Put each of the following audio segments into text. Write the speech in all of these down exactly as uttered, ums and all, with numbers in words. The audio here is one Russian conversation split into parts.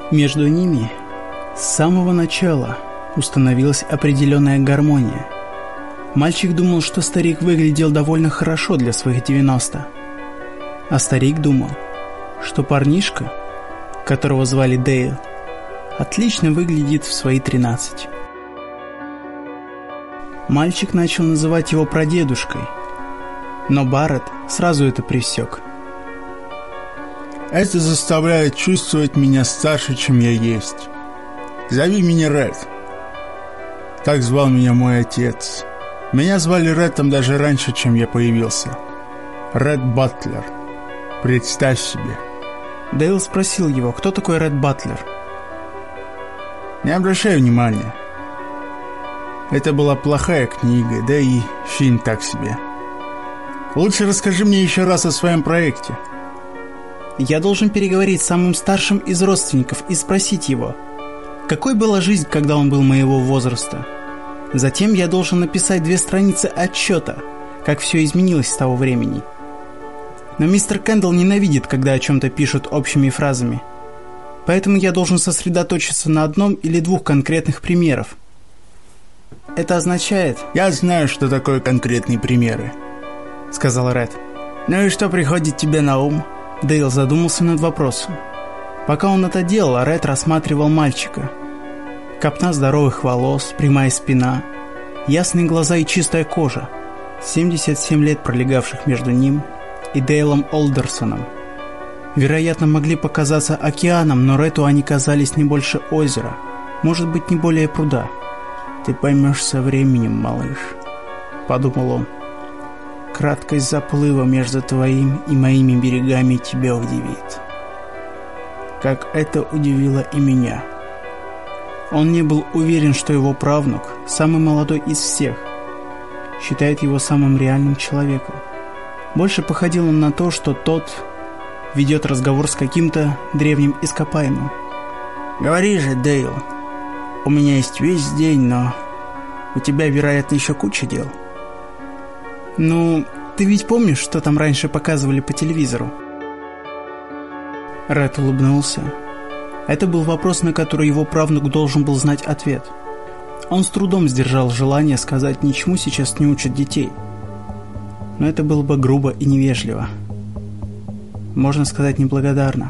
Между ними с самого начала установилась определенная гармония. Мальчик думал, что старик выглядел довольно хорошо для своих девяноста. А старик думал, что парнишка, которого звали Дейл, отлично выглядит в свои тринадцать. Мальчик начал называть его прадедушкой, но Барретт сразу это пресек. «Это заставляет чувствовать меня старше, чем я есть. Зови меня Ред. Так звал меня мой отец. Меня звали Редом даже раньше, чем я появился. Ред Батлер. Представь себе». Дейл спросил его, кто такой Ред Батлер. «Не обращай внимания. Это была плохая книга, да и фильм так себе. Лучше расскажи мне еще раз о своем проекте». «Я должен переговорить с самым старшим из родственников и спросить его, какой была жизнь, когда он был моего возраста. Затем я должен написать две страницы отчета, как все изменилось с того времени. Но мистер Кэндалл ненавидит, когда о чем-то пишут общими фразами. Поэтому я должен сосредоточиться на одном или двух конкретных примерах. Это означает...» «Я знаю, что такое конкретные примеры», — сказал Ред. «Ну и что приходит тебе на ум?» Дейл задумался над вопросом. Пока он это делал, Ред рассматривал мальчика. Копна здоровых волос, прямая спина, ясные глаза и чистая кожа. семьдесят семь лет, пролегавших между ним и Дейлом Олдерсоном, вероятно, могли показаться океаном, но Реду они казались не больше озера, может быть, не более пруда. «Ты поймешь со временем, малыш», — подумал он. «Краткость заплыва между твоим и моими берегами тебя удивит. Как это удивило и меня». Он не был уверен, что его правнук, самый молодой из всех, считает его самым реальным человеком. Больше походил он на то, что тот ведет разговор с каким-то древним ископаемым. «Говори же, Дейл, у меня есть весь день, но у тебя, вероятно, еще куча дел». «Ну, ты ведь помнишь, что там раньше показывали по телевизору?» Ред улыбнулся. Это был вопрос, на который его правнук должен был знать ответ. Он с трудом сдержал желание сказать «ничему сейчас не учат детей». Но это было бы грубо и невежливо. Можно сказать, неблагодарно.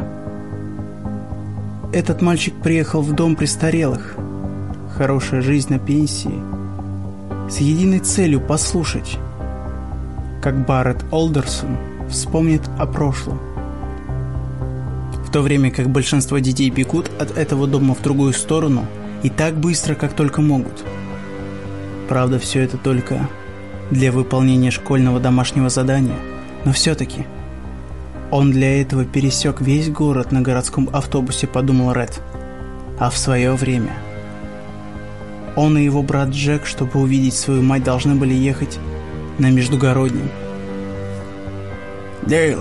Этот мальчик приехал в дом престарелых. Хорошая жизнь на пенсии. С единой целью послушать, как Барретт Олдерсон вспомнит о прошлом. В то время как большинство детей бегут от этого дома в другую сторону и так быстро, как только могут. Правда, все это только для выполнения школьного домашнего задания, но все-таки он для этого пересек весь город на городском автобусе, подумал Ред. А в свое время он и его брат Джек, чтобы увидеть свою мать, должны были ехать на междугороднем. «Дейл,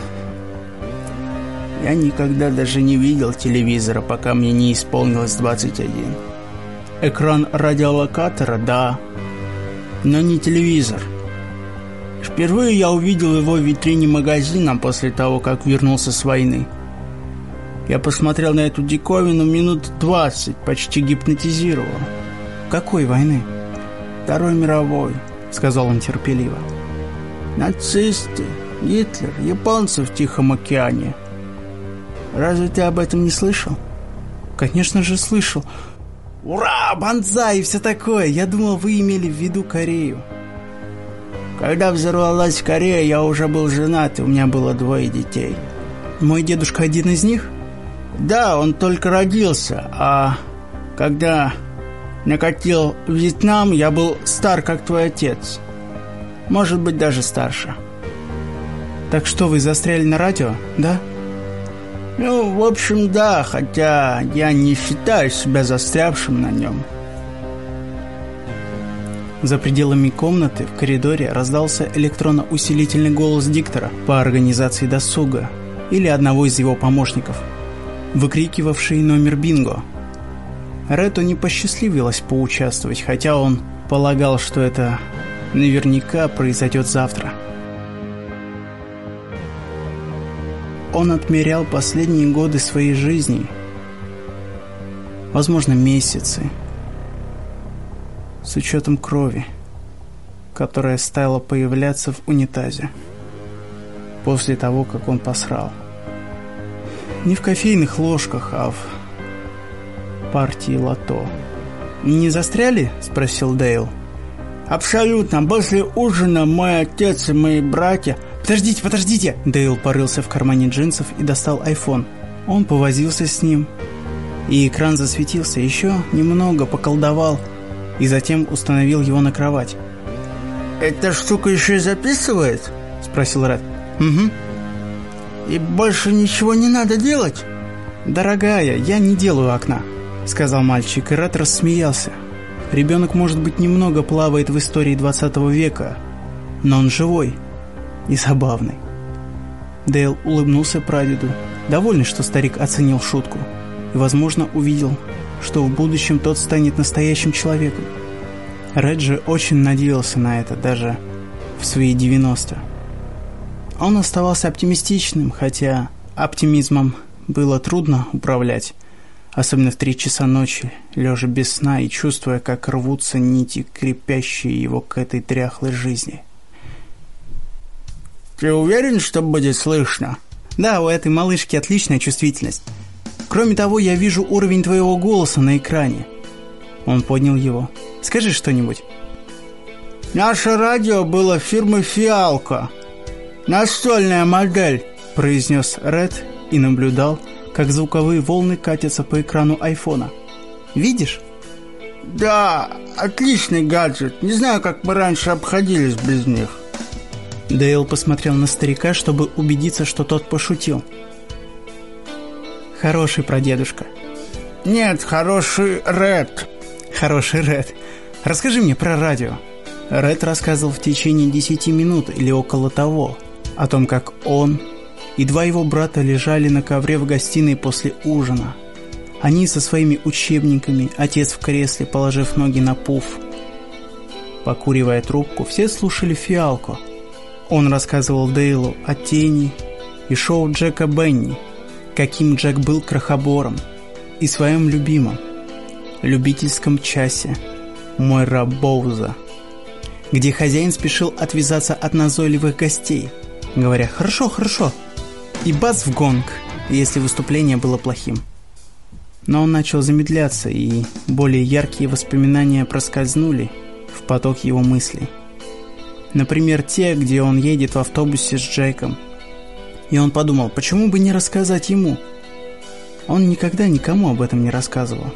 я никогда даже не видел телевизора, пока мне не исполнилось двадцать один. Экран радиолокатора, да, но не телевизор. Впервые я увидел его в витрине магазина после того, как вернулся с войны. Я посмотрел на эту диковину минут двадцать, почти гипнотизировал». «Какой войны?» «Второй мировой», — сказал он терпеливо. «Нацисты, Гитлер, японцы в Тихом океане. Разве ты об этом не слышал?» «Конечно же слышал. Ура, банзай и все такое. Я думал, вы имели в виду Корею». «Когда взорвалась Корея, я уже был женат, и у меня было двое детей». «Мой дедушка один из них?» «Да, он только родился, а когда накатил Вьетнам, я был стар, как твой отец. Может быть, даже старше». «Так что, вы застряли на радио, да?» «Ну, в общем, да, хотя я не считаю себя застрявшим на нем». За пределами комнаты в коридоре раздался электронно-усилительный голос диктора по организации досуга или одного из его помощников, выкрикивавший номер бинго. Реду не посчастливилось поучаствовать, хотя он полагал, что это наверняка произойдет завтра. Он отмерял последние годы своей жизни возможно, месяцы. С учетом крови, которая стала появляться в унитазе после того, как он посрал. Не в кофейных ложках, а в партии лото. «Не застряли?» – спросил Дейл. «Абсолютно. После ужина мой отец и мои братья...» «Подождите, подождите!» Дейл порылся в кармане джинсов и достал айфон. Он повозился с ним, и экран засветился, еще немного поколдовал, и затем установил его на кровать. «Эта штука еще и записывает?» – спросил Ред. «Угу». «И больше ничего не надо делать?» «Дорогая, я не делаю окна», — сказал мальчик, и Ред рассмеялся. Ребенок, может быть, немного плавает в истории двадцатого века, но он живой и забавный. Дейл улыбнулся прадеду, довольный, что старик оценил шутку, и, возможно, увидел, что в будущем тот станет настоящим человеком. Ред же очень надеялся на это, даже в свои девяносто. Он оставался оптимистичным, хотя оптимизмом было трудно управлять, особенно в три часа ночи, лежа без сна и чувствуя, как рвутся нити, крепящие его к этой дряхлой жизни. «Ты уверен, что будет слышно?» «Да, у этой малышки отличная чувствительность. Кроме того, я вижу уровень твоего голоса на экране». Он поднял его. «Скажи что-нибудь». «Наше радио было фирмы «Фиалка». Настольная модель», — произнес Ред и наблюдал, как звуковые волны катятся по экрану айфона. «Видишь?» «Да, отличный гаджет. Не знаю, как мы раньше обходились без них». Дейл посмотрел на старика, чтобы убедиться, что тот пошутил. «Хороший прадедушка». «Нет, хороший Ред». «Хороший Ред. Расскажи мне про радио». Ред рассказывал в течение десяти минут или около того о том, как он и два его брата лежали на ковре в гостиной после ужина. Они со своими учебниками, отец в кресле, положив ноги на пуф. Покуривая трубку, все слушали «Фиалку». Он рассказывал Дейлу о «Тени» и шоу Джека Бенни, каким Джек был крохобором, и своем любимом, любительском часе «Мой раб Боуза», где хозяин спешил отвязаться от назойливых гостей, говоря «хорошо, хорошо», и бац в гонг, если выступление было плохим. Но он начал замедляться, и более яркие воспоминания проскользнули в поток его мыслей. Например, те, где он едет в автобусе с Джеком. И он подумал, почему бы не рассказать ему? Он никогда никому об этом не рассказывал.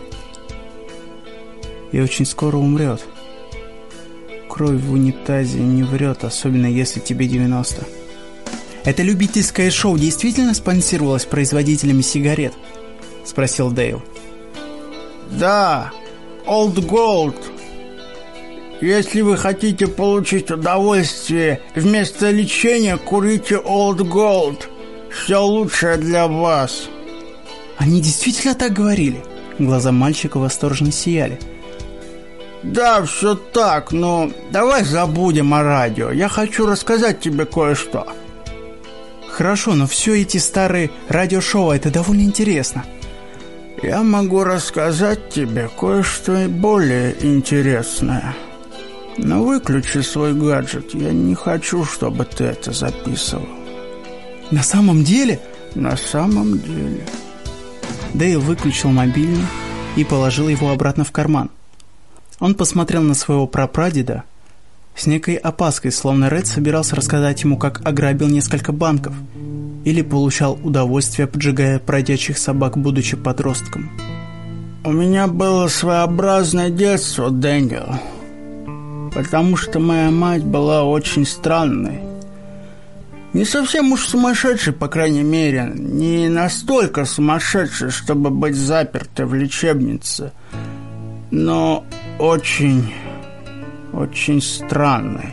И очень скоро умрет. Кровь в унитазе не врет, особенно если тебе девяносто. «Это любительское шоу действительно спонсировалось производителями сигарет?» — спросил Дейл. «Да, Old Gold. Если вы хотите получить удовольствие вместо лечения, курите Old Gold. Все лучшее для вас». «Они действительно так говорили?» Глаза мальчика восторженно сияли. «Да, все так, но давай забудем о радио. Я хочу рассказать тебе кое-что». «Хорошо, но все эти старые радиошоу, это довольно интересно». «Я могу рассказать тебе кое-что более интересное. Но выключи свой гаджет. Я не хочу, чтобы ты это записывал». «На самом деле?» «На самом деле». Дейл выключил мобильный и положил его обратно в карман. Он посмотрел на своего прапрадеда с некой опаской, словно Ред собирался рассказать ему, как ограбил несколько банков или получал удовольствие, поджигая бродячих собак, будучи подростком. «У меня было своеобразное детство, Дэниел, потому что моя мать была очень странной. Не совсем уж сумасшедшей, по крайней мере, не настолько сумасшедшей, чтобы быть запертой в лечебнице, но очень, очень странной.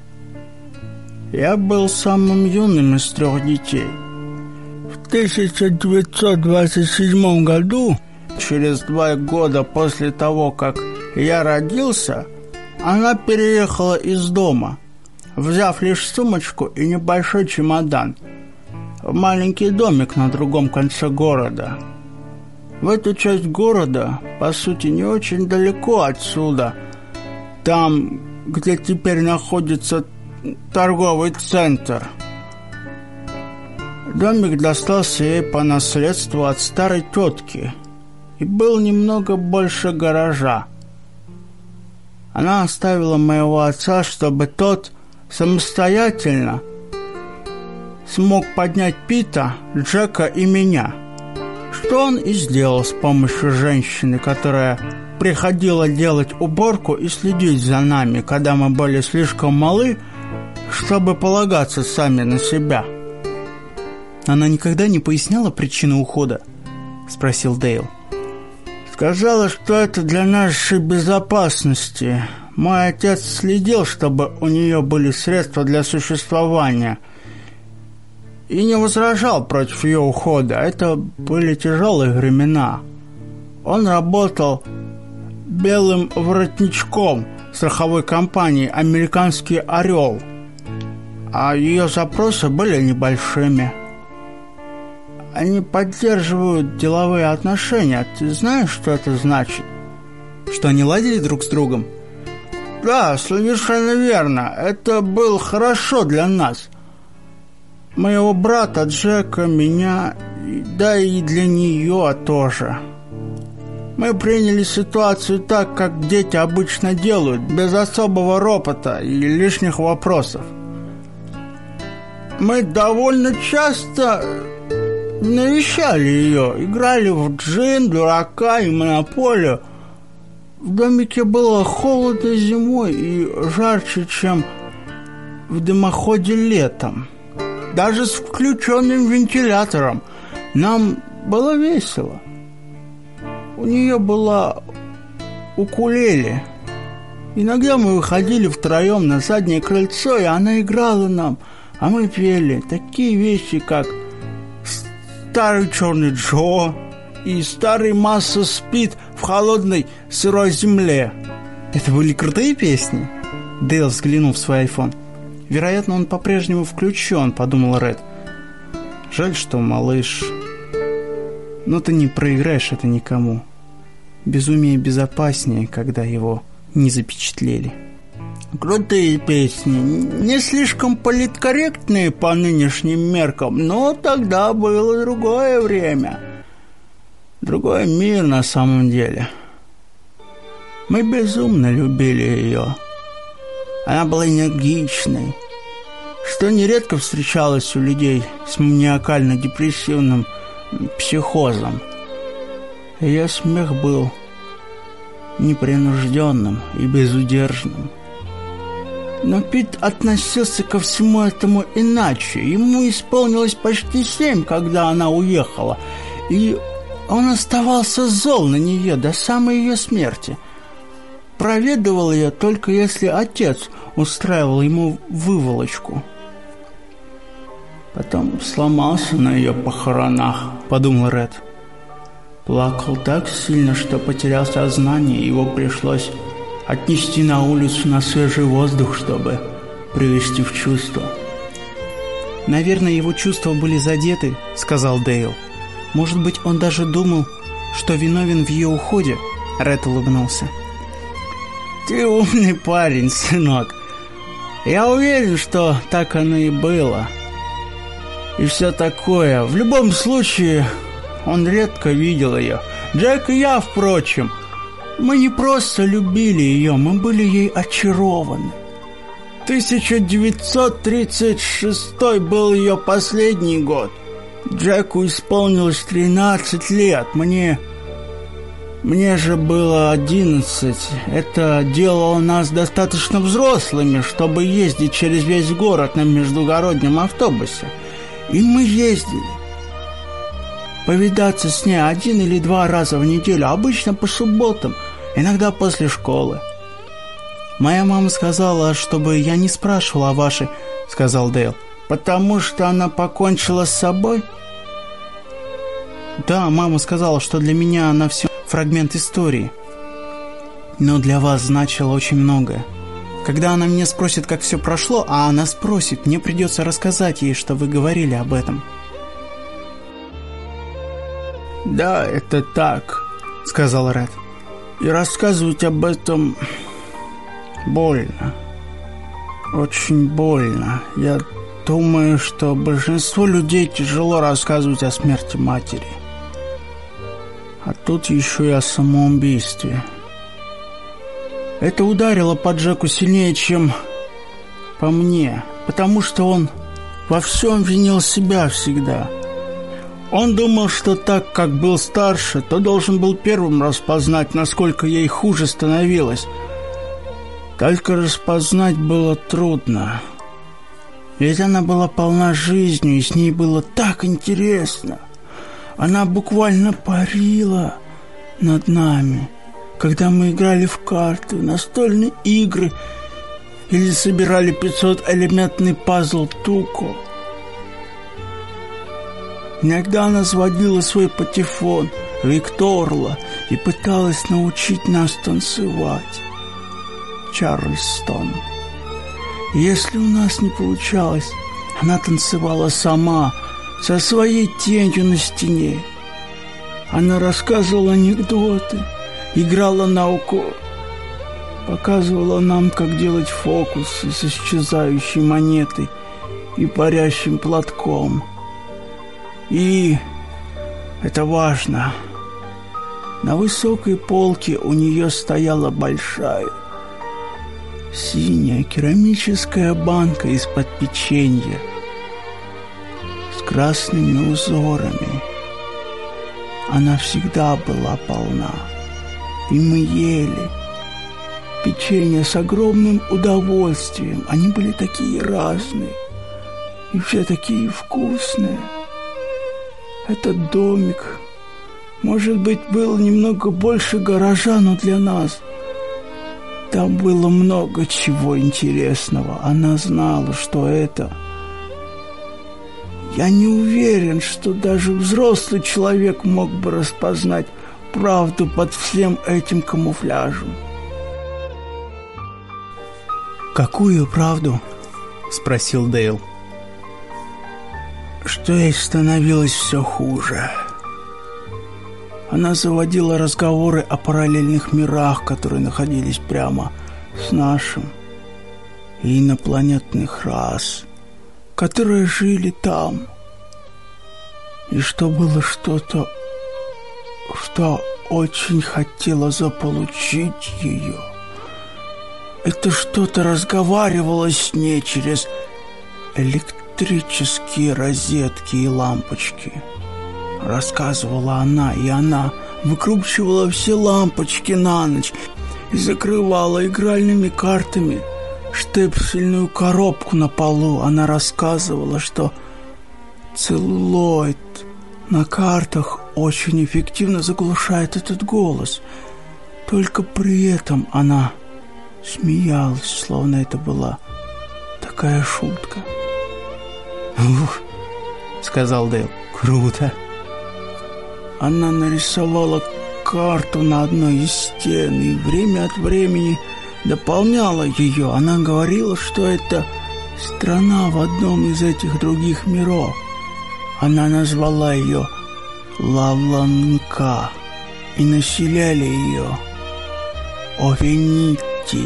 Я был самым юным из трех детей. В тысяча девятьсот двадцать седьмом году, через два года после того, как я родился, она переехала из дома, взяв лишь сумочку и небольшой чемодан, в маленький домик на другом конце города. в эту часть города, по сути, не очень далеко отсюда. Там, где теперь находится торговый центр. Домик достался ей по наследству от старой тетки и был немного больше гаража. Она оставила моего отца, чтобы тот самостоятельно смог поднять Пита, Джека и меня. Что он и сделал с помощью женщины, которая приходила делать уборку и следить за нами, когда мы были слишком малы, чтобы полагаться сами на себя. «Она никогда не поясняла причину ухода?» — спросил Дейл. «Сказала, что это для нашей безопасности. Мой отец следил, чтобы у нее были средства для существования, и не возражал против ее ухода. Это были тяжелые времена. Он работал белым воротничком страховой компании «Американский орел», а ее запросы были небольшими. Они поддерживают деловые отношения. Ты знаешь, что это значит?» «Что они ладили друг с другом?» «Да, совершенно верно. Это было хорошо для нас. Моего брата Джека, меня, да и для нее тоже. Мы приняли ситуацию так, как дети обычно делают, без особого ропота и лишних вопросов. Мы довольно часто навещали ее, играли в джин, дурака и монополию. В домике было холодно зимой и жарче, чем в дымоходе летом. Даже с включенным вентилятором. Нам было весело. У нее была укулеле. Иногда мы выходили втроем на заднее крыльцо, и она играла нам, а мы пели такие вещи, как «Старый черный Джо» и «Старый Масса спит в холодной сырой земле». Это были крутые песни? Дейл взглянул в свой айфон. «Вероятно, он по-прежнему включен», — подумал Ред. «Жаль, что малыш... Но ты не проиграешь это никому. Безумие безопаснее, когда его не запечатлели». Крутые песни, не слишком политкорректные по нынешним меркам, но тогда было другое время. Другой мир на самом деле. Мы безумно любили ее. Она была энергичной, что нередко встречалось у людей с маниакально-депрессивным психозом. Ее смех был непринужденным и безудержным. Но Пит относился ко всему этому иначе. Ему исполнилось почти семь, когда она уехала, и он оставался зол на нее до самой ее смерти. Проведывал ее только если отец устраивал ему выволочку. Потом сломался на ее похоронах, подумал Ред. Плакал так сильно, что потерял сознание, и его пришлось отнести на улицу на свежий воздух, чтобы привести в чувство. «Наверное, его чувства были задеты», — сказал Дейл. «Может быть, он даже думал, что виновен в ее уходе?» Ред улыбнулся. «Ты умный парень, сынок. Я уверен, что так оно и было. И все такое. В любом случае, он редко видел ее. Джек и я, впрочем. Мы не просто любили ее, мы были ей очарованы. тысяча девятьсот тридцать шестой был ее последний год. Джеку исполнилось тринадцать лет, мне... Мне же было одиннадцать. Это делало нас достаточно взрослыми, чтобы ездить через весь город на междугороднем автобусе. И мы ездили. Повидаться с ней один или два раза в неделю, обычно по субботам, иногда после школы. «Моя мама сказала, чтобы я не спрашивал о вашей», — сказал Дейл. «Потому что она покончила с собой?» «Да, мама сказала, что для меня она все фрагмент истории. Но для вас значило очень многое. Когда она меня спросит, как все прошло, а она спросит, мне придется рассказать ей, что вы говорили об этом». «Да, это так», — сказал Ред. «И рассказывать об этом больно. Очень больно. Я думаю, что большинству людей тяжело рассказывать о смерти матери. А тут еще и о самоубийстве. Это ударило по Джеку сильнее, чем по мне, потому что он во всем винил себя всегда. Он думал, что так как был старше, то должен был первым распознать, насколько ей хуже становилось. Только распознать было трудно. Ведь она была полна жизнью, и с ней было так интересно. Она буквально парила над нами, когда мы играли в карты, в настольные игры или собирали пятисотэлементный пазл Туко. Иногда она сводила свой патефон Викторла и пыталась научить нас танцевать Чарльстон. Если у нас не получалось, она танцевала сама, со своей тенью на стене. Она рассказывала анекдоты, играла на укор, показывала нам, как делать фокусы с исчезающей монетой и парящим платком. И, это важно, на высокой полке у нее стояла большая синяя керамическая банка из-под печенья с красными узорами. Она всегда была полна, и мы ели печенье с огромным удовольствием. Они были такие разные и все такие вкусные. Этот домик, может быть, был немного больше гаража, но для нас там было много чего интересного. Она знала, что это... Я не уверен, что даже взрослый человек мог бы распознать правду под всем этим камуфляжем. «Какую правду?» — спросил Дейл. Что ей становилось все хуже. Она заводила разговоры о параллельных мирах, которые находились прямо с нашим, и инопланетных рас, которые жили там. И что было что-то, что очень хотело заполучить ее. Это что-то разговаривало с ней через электрические розетки и лампочки. Рассказывала она, и она выкручивала все лампочки на ночь и закрывала игральными картами штепсельную коробку на полу. Она рассказывала, что целлулоид на картах очень эффективно заглушает этот голос. Только при этом она смеялась, словно это была такая шутка. «Ух», — сказал Дейл, — «круто». Она нарисовала карту на одной из стен и время от времени дополняла ее. Она говорила, что это страна в одном из этих других миров. Она назвала ее Лавланка, и населяли ее Овенитити.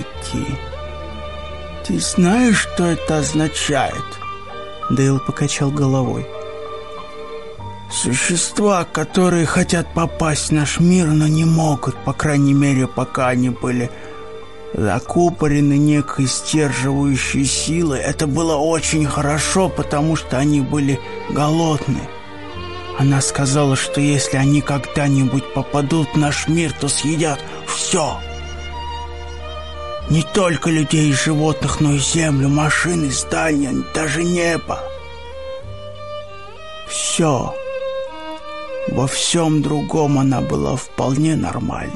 Ты знаешь, что это означает? Дейл покачал головой. Существа, которые хотят попасть в наш мир, но не могут, по крайней мере, пока они были закупорены некой сдерживающей силой. Это было очень хорошо, потому что они были голодны. Она сказала, что если они когда-нибудь попадут в наш мир, то съедят все. Не только людей и животных, но и землю, машины, здания, даже небо. Все. Во всем другом она была вполне нормальной.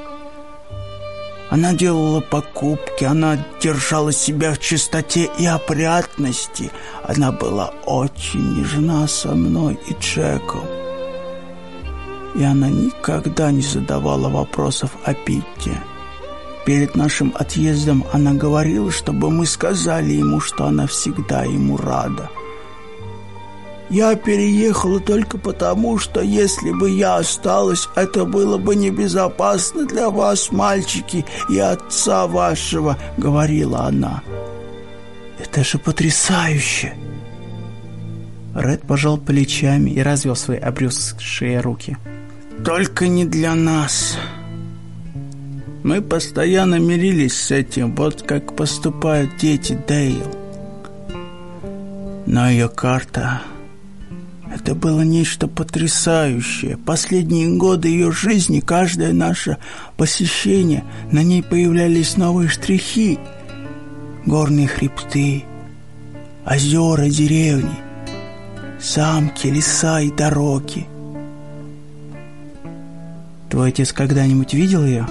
Она делала покупки, она держала себя в чистоте и опрятности. Она была очень нежна со мной и Джеком. И она никогда не задавала вопросов о Питте. Перед нашим отъездом она говорила, чтобы мы сказали ему, что она всегда ему рада. Я переехала только потому, что если бы я осталась, это было бы небезопасно для вас, мальчики, и отца вашего», — говорила она. «Это же потрясающе!» Ред пожал плечами и развел свои обрюзгшие руки. «Только не для нас. Мы постоянно мирились с этим, вот как поступают дети, Дейл. Но ее карта... это было нечто потрясающее. Последние годы ее жизни, каждое наше посещение, на ней появлялись новые штрихи. Горные хребты, озера, деревни, замки, леса и дороги. Твой отец когда-нибудь видел ее?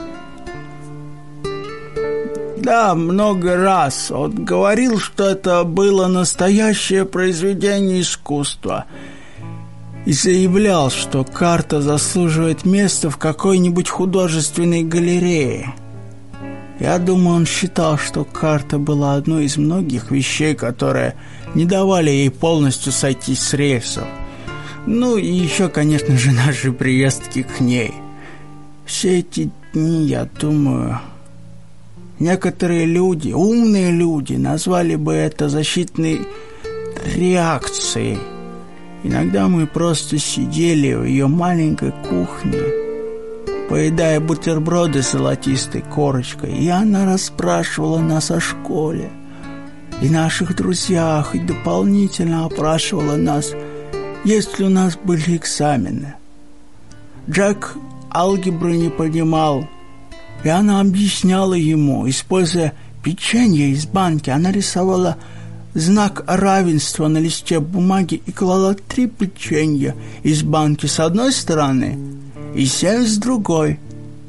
Да, много раз. Он говорил, что это было настоящее произведение искусства. И заявлял, что карта заслуживает места в какой-нибудь художественной галерее. Я думаю, он считал, что карта была одной из многих вещей, которые не давали ей полностью сойти с рельсов. Ну и еще, конечно же, наши приездки к ней. Все эти дни, я думаю, некоторые люди, умные люди, назвали бы это защитной реакцией. Иногда мы просто сидели в ее маленькой кухне, поедая бутерброды с золотистой корочкой, и она расспрашивала нас о школе и наших друзьях, и дополнительно опрашивала нас, есть ли у нас были экзамены. Джек алгебру не понимал, и она объясняла ему. Используя печенье из банки, она рисовала знак равенства на листе бумаги и клала три печенья из банки с одной стороны и семь с другой.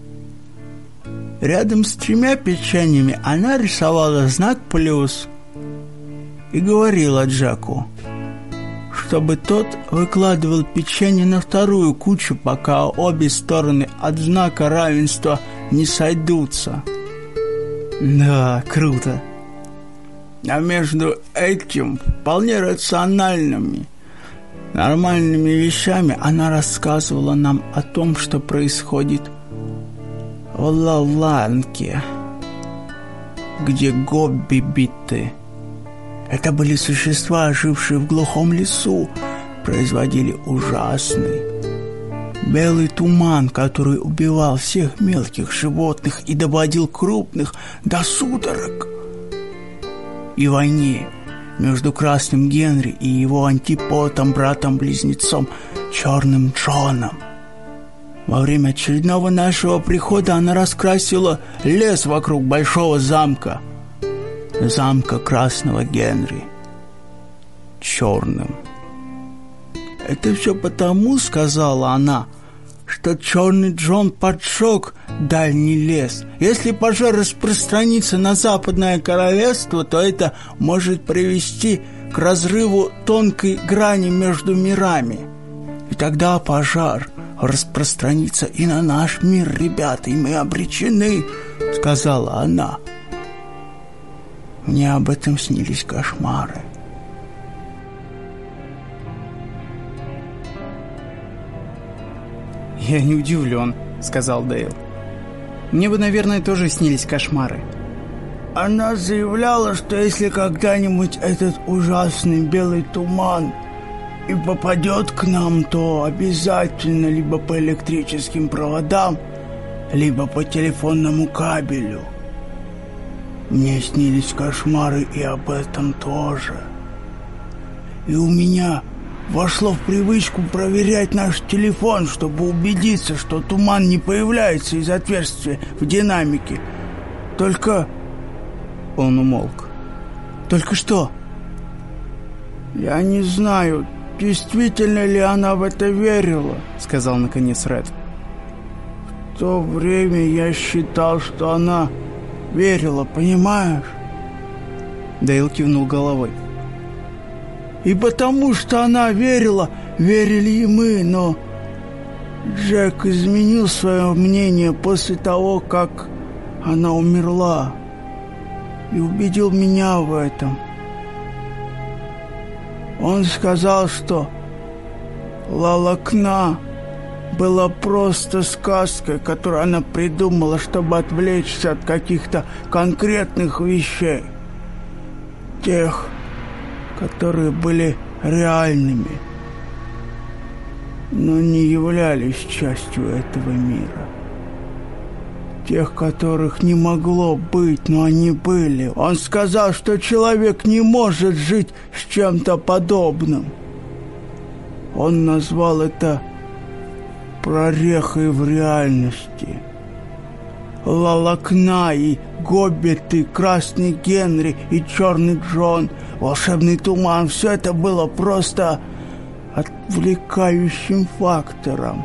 Рядом с тремя печеньями она рисовала знак плюс и говорила Джеку, чтобы тот выкладывал печенье на вторую кучу, пока обе стороны от знака равенства не сойдутся. Да, круто. А между этим вполне рациональными, нормальными вещами она рассказывала нам о том, что происходит в Лаланке, где гобби-биты. Это были существа, жившие в глухом лесу, производили ужасный белый туман, который убивал всех мелких животных и доводил крупных до судорог. И в войне между Красным Генри и его антиподом, братом-близнецом, Черным Джоном. Во время очередного нашего прихода она раскрасила лес вокруг большого замка, замка Красного Генри, черным. «Это все потому, — сказала она, — что Черный Джон поджег дальний лес. Если пожар распространится на Западное Королевство, то это может привести к разрыву тонкой грани между мирами. И тогда пожар распространится и на наш мир, ребята, и мы обречены, — сказала она. Мне об этом снились кошмары». «Я не удивлен», — сказал Дейл. «Мне бы, наверное, тоже снились кошмары». Она заявляла, что если когда-нибудь этот ужасный белый туман и попадет к нам, то обязательно либо по электрическим проводам, либо по телефонному кабелю. Мне снились кошмары и об этом тоже. И у меня вошло в привычку проверять наш телефон, чтобы убедиться, что туман не появляется из отверстия в динамике. Только... Он умолк. Только что? Я не знаю, действительно ли она в это верила, сказал наконец Ред. В то время я считал, что она верила, понимаешь? Дейл кивнул головой. И потому что она верила, верили и мы, но Джек изменил свое мнение после того, как она умерла, и убедил меня в этом. Он сказал, что Лалакна была просто сказкой, которую она придумала, чтобы отвлечься от каких-то конкретных вещей. Тех, которые были реальными, но не являлись частью этого мира. Тех, которых не могло быть, но они были. Он сказал, что человек не может жить с чем-то подобным. Он назвал это прорехой в реальности. Лалакна и Гоббиты, Красный Генри и Черный Джон, Волшебный туман — все это было просто отвлекающим фактором.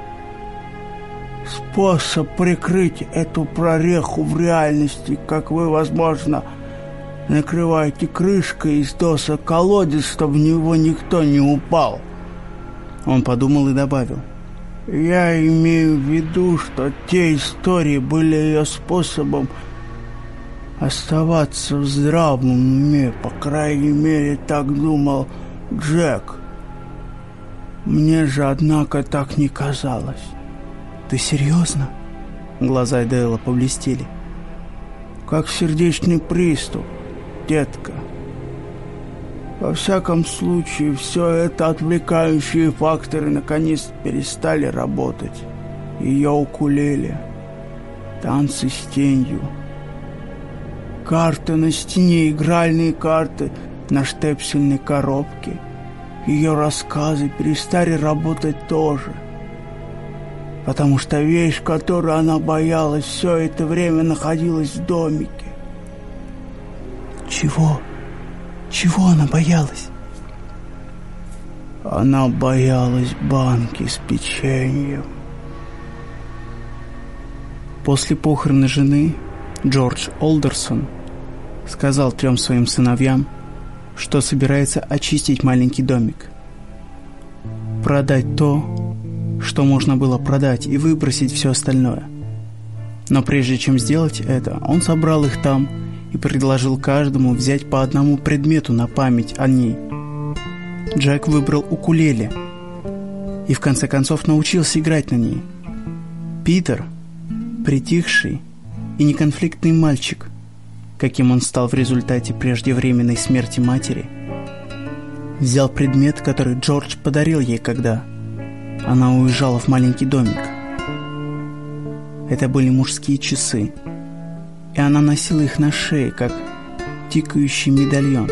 Способ прикрыть эту прореху в реальности, как вы, возможно, накрываете крышкой из досок колодец, чтобы в него никто не упал. Он подумал и добавил: я имею в виду, что те истории были ее способом оставаться в здравом уме. По крайней мере, так думал Джек. Мне же, однако, так не казалось. Ты серьезно? Глаза Дейла поблестели. Как сердечный приступ, детка. Во всяком случае, все это отвлекающие факторы наконец перестали работать. Ее укулеле, танцы с тенью, карты на стене, игральные карты на штепсельной коробке. Ее рассказы перестали работать тоже. Потому что вещь, которую она боялась, все это время находилась в домике. Чего? Чего она боялась? Она боялась банки с печеньем. После похорон жены Джордж Олдерсон сказал трем своим сыновьям, что собирается очистить маленький домик, продать то, что можно было продать, и выбросить все остальное. Но прежде чем сделать это, он собрал их там и предложил каждому взять по одному предмету на память о ней. Джек выбрал укулеле и в конце концов научился играть на ней. Питер, притихший и неконфликтный мальчик, каким он стал в результате преждевременной смерти матери, взял предмет, который Джордж подарил ей, когда она уезжала в маленький домик. Это были мужские часы, и она носила их на шее, как тикающий медальон.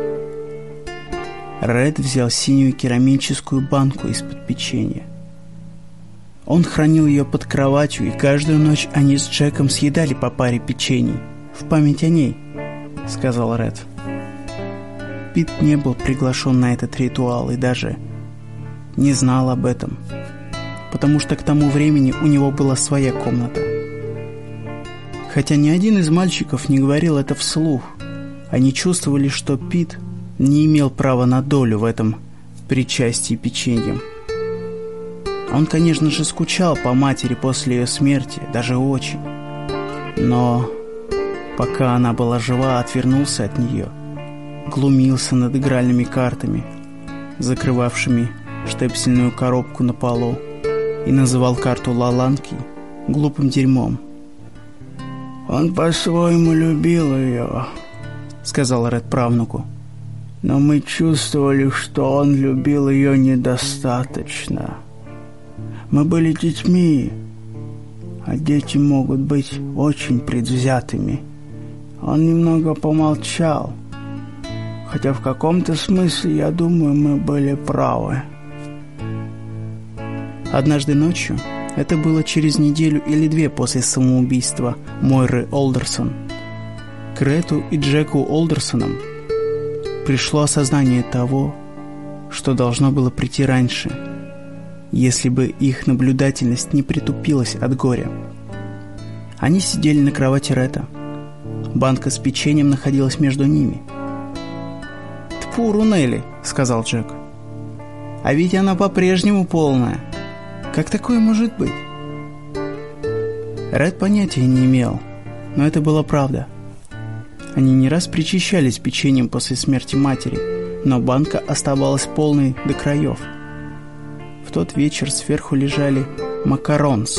Ред взял синюю керамическую банку из-под печенья. Он хранил ее под кроватью, и каждую ночь они с Джеком съедали по паре печений в память о ней, сказал Ред. Пит не был приглашен на этот ритуал и даже не знал об этом, потому что к тому времени у него была своя комната. Хотя ни один из мальчиков не говорил это вслух, они чувствовали, что Пит не имел права на долю в этом причастии печеньем. Он, конечно же, скучал по матери после ее смерти, даже очень. Но пока она была жива, отвернулся от нее, глумился над игральными картами, закрывавшими штепсельную коробку на полу, и называл карту Лаланки глупым дерьмом. «Он по-своему любил ее», — сказал Ред правнуку. «Но мы чувствовали, что он любил ее недостаточно. Мы были детьми, а дети могут быть очень предвзятыми». Он немного помолчал, хотя в каком-то смысле, я думаю, мы были правы. Однажды ночью, это было через неделю или две после самоубийства Мойры Олдерсон, к Рету и Джеку Олдерсонам пришло осознание того, что должно было прийти раньше, если бы их наблюдательность не притупилась от горя. Они сидели на кровати Рета. Банка с печеньем находилась между ними. «Тьфу, Рунелли», — сказал Джек. «А ведь она по-прежнему полная. Как такое может быть?» Ред понятия не имел, но это была правда. Они не раз причащались печеньем после смерти матери, но банка оставалась полной до краев. В тот вечер сверху лежали макаронс.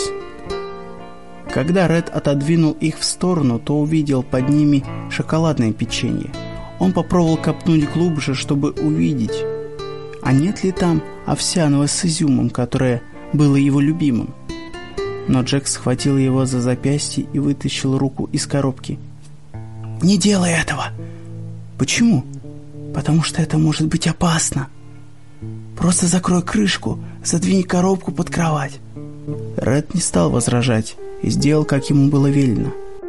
Когда Ред отодвинул их в сторону, то увидел под ними шоколадное печенье. Он попробовал копнуть глубже, чтобы увидеть, а нет ли там овсяного с изюмом, которое было его любимым. Но Джек схватил его за запястье и вытащил руку из коробки. «Не делай этого!» «Почему?» «Потому что это может быть опасно. Просто закрой крышку, задвинь коробку под кровать». Ред не стал возражать и сделал, как ему было велено.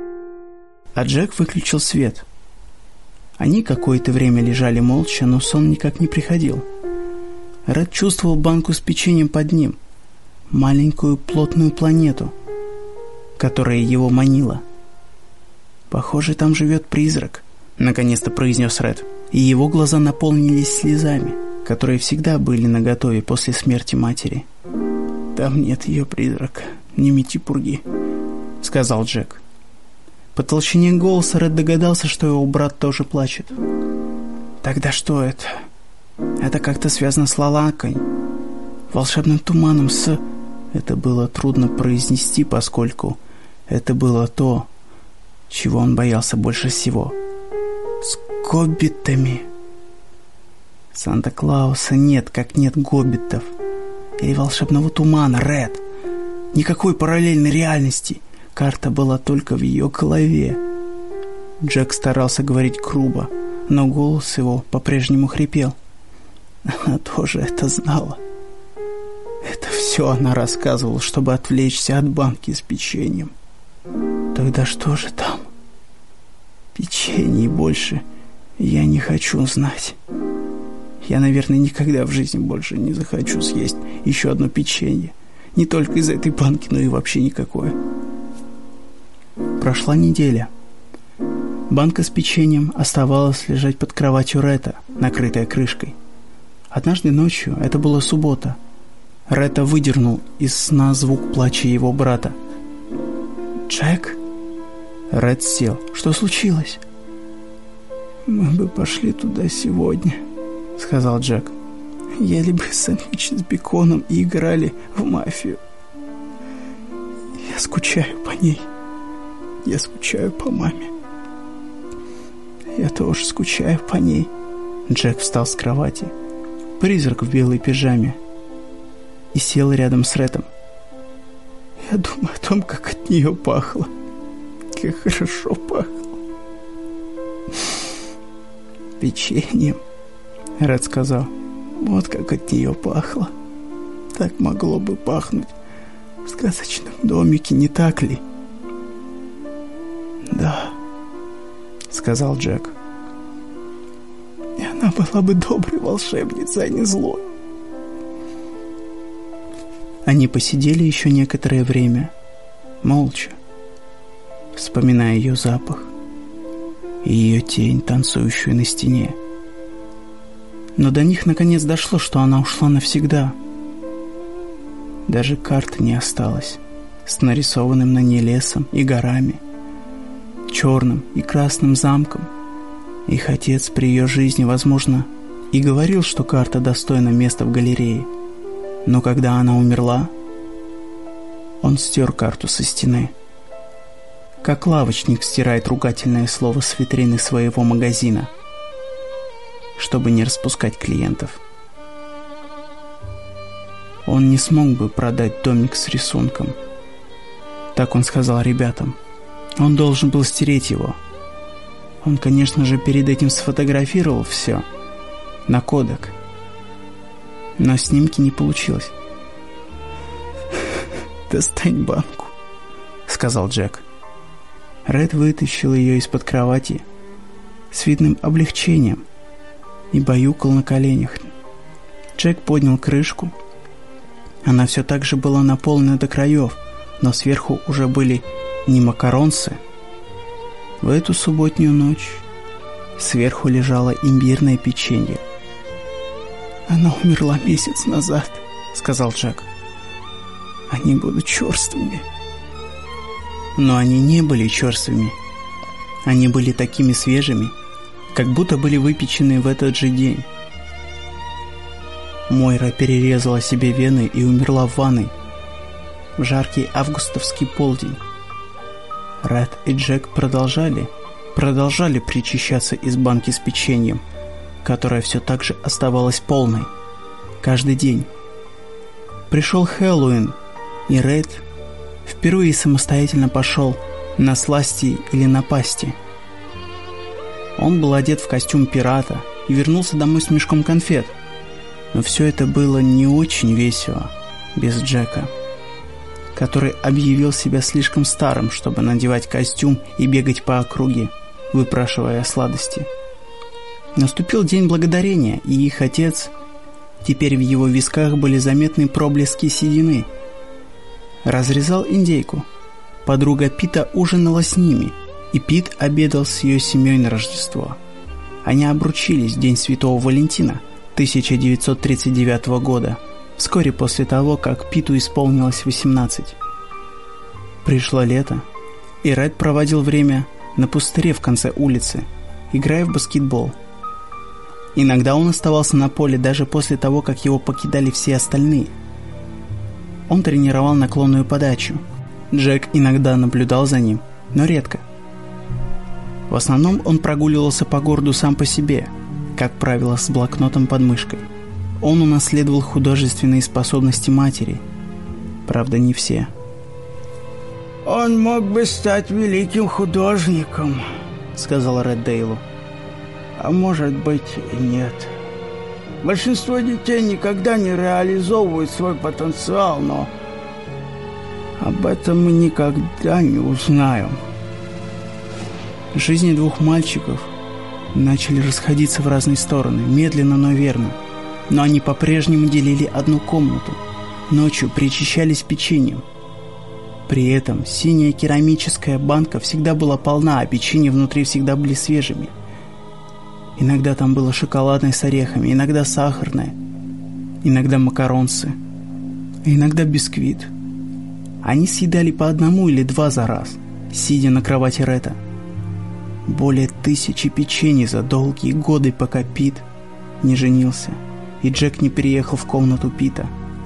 А Джек выключил свет. Они какое-то время лежали молча, но сон никак не приходил. Ред чувствовал банку с печеньем под ним, маленькую плотную планету, которая его манила. «Похоже, там живет призрак», — наконец-то произнес Ред, и его глаза наполнились слезами, которые всегда были наготове после смерти матери. «Там нет ее призрака, не мети пурги», — сказал Джек. По толщине голоса Ред догадался, что его брат тоже плачет. «Тогда что это? Это как-то связано с Лалакой, волшебным туманом с...» Это было трудно произнести, поскольку это было то, чего он боялся больше всего. «С гоббитами». Санта-Клауса нет, как нет гоббитов. Или волшебного тумана, Ред. Никакой параллельной реальности. Карта была только в ее голове. Джек старался говорить грубо, но голос его по-прежнему хрипел. Она тоже это знала. Это все она рассказывала, чтобы отвлечься от банки с печеньем. Тогда что же там? Печенье больше я не хочу знать. Я, наверное, никогда в жизни больше не захочу съесть еще одно печенье. Не только из этой банки, но и вообще никакое. Прошла неделя. Банка с печеньем оставалась лежать под кроватью Ретта, накрытая крышкой. Однажды ночью, это была суббота, Ретта выдернул из сна звук плача его брата. «Джек?» Ред сел. «Что случилось?» «Мы бы пошли туда сегодня», — сказал Джек. «Ели бы сэндвичи с беконом и играли в мафию. Я скучаю по ней. Я скучаю по маме. Я тоже скучаю по ней». Джек встал с кровати, призрак в белой пижаме, и сел рядом с Рэдом. «Я думаю о том, как от нее пахло. Как хорошо пахло. Печеньем», — Ред сказал. «Вот как от нее пахло. Так могло бы пахнуть в сказочном домике, не так ли?» «Да», — сказал Джек. «И она была бы доброй волшебницей, а не злой». Они посидели еще некоторое время, молча, вспоминая ее запах и ее тень, танцующую на стене. Но до них наконец дошло, что она ушла навсегда. Даже карты не осталось, с нарисованным на ней лесом и горами, черным и красным замком. Их отец при ее жизни, возможно, и говорил, что карта достойна места в галерее. Но когда она умерла, он стер карту со стены, как лавочник стирает ругательное слово с витрины своего магазина, чтобы не распускать клиентов. Он не смог бы продать домик с рисунком. Так он сказал ребятам. Он должен был стереть его. Он, конечно же, перед этим сфотографировал все на кодек, но снимки не получилось. «Достань банку», — сказал Джек. Ред вытащил ее из-под кровати с видным облегчением и баюкал на коленях. Джек поднял крышку. Она все так же была наполнена до краев, но сверху уже были не макаронсы. В эту субботнюю ночь сверху лежало имбирное печенье. «Она умерла месяц назад», — сказал Джек. «Они будут черствыми». Но они не были черствыми. Они были такими свежими, как будто были выпечены в этот же день. Мойра перерезала себе вены и умерла в ванной в жаркий августовский полдень. Ред и Джек продолжали, продолжали причащаться из банки с печеньем, которая все так же оставалась полной. Каждый день. Пришел Хэллоуин, и Ред впервые самостоятельно пошел на сласти или напасти. Он был одет в костюм пирата и вернулся домой с мешком конфет. Но все это было не очень весело без Джека, который объявил себя слишком старым, чтобы надевать костюм и бегать по округе, выпрашивая сладости. Наступил День Благодарения, и их отец... Теперь в его висках были заметны проблески седины. Разрезал индейку. Подруга Пита ужинала с ними, и Пит обедал с ее семьей на Рождество. Они обручились в День Святого Валентина тысяча девятьсот тридцать девятого года, вскоре после того, как Питу исполнилось восемнадцать. Пришло лето, и Ред проводил время на пустыре в конце улицы, играя в баскетбол. Иногда он оставался на поле даже после того, как его покидали все остальные. Он тренировал наклонную подачу. Джек иногда наблюдал за ним, но редко. В основном он прогуливался по городу сам по себе, как правило, с блокнотом под мышкой. Он унаследовал художественные способности матери. Правда, не все. «Он мог бы стать великим художником», — сказал Ред Дейлу. «А может быть и нет. Большинство детей никогда не реализовывают свой потенциал, но об этом мы никогда не узнаем». Жизни двух мальчиков начали расходиться в разные стороны, медленно, но верно. Но они по-прежнему делили одну комнату. Ночью причащались печеньем. При этом синяя керамическая банка всегда была полна, а печенья внутри всегда были свежими. Иногда там было шоколадное с орехами, иногда сахарное, иногда макаронсы, иногда бисквит. Они съедали по одному или два за раз, сидя на кровати Ретта. Более тысячи печений за долгие годы, пока Пит не женился, и Джек не переехал в комнату Пита.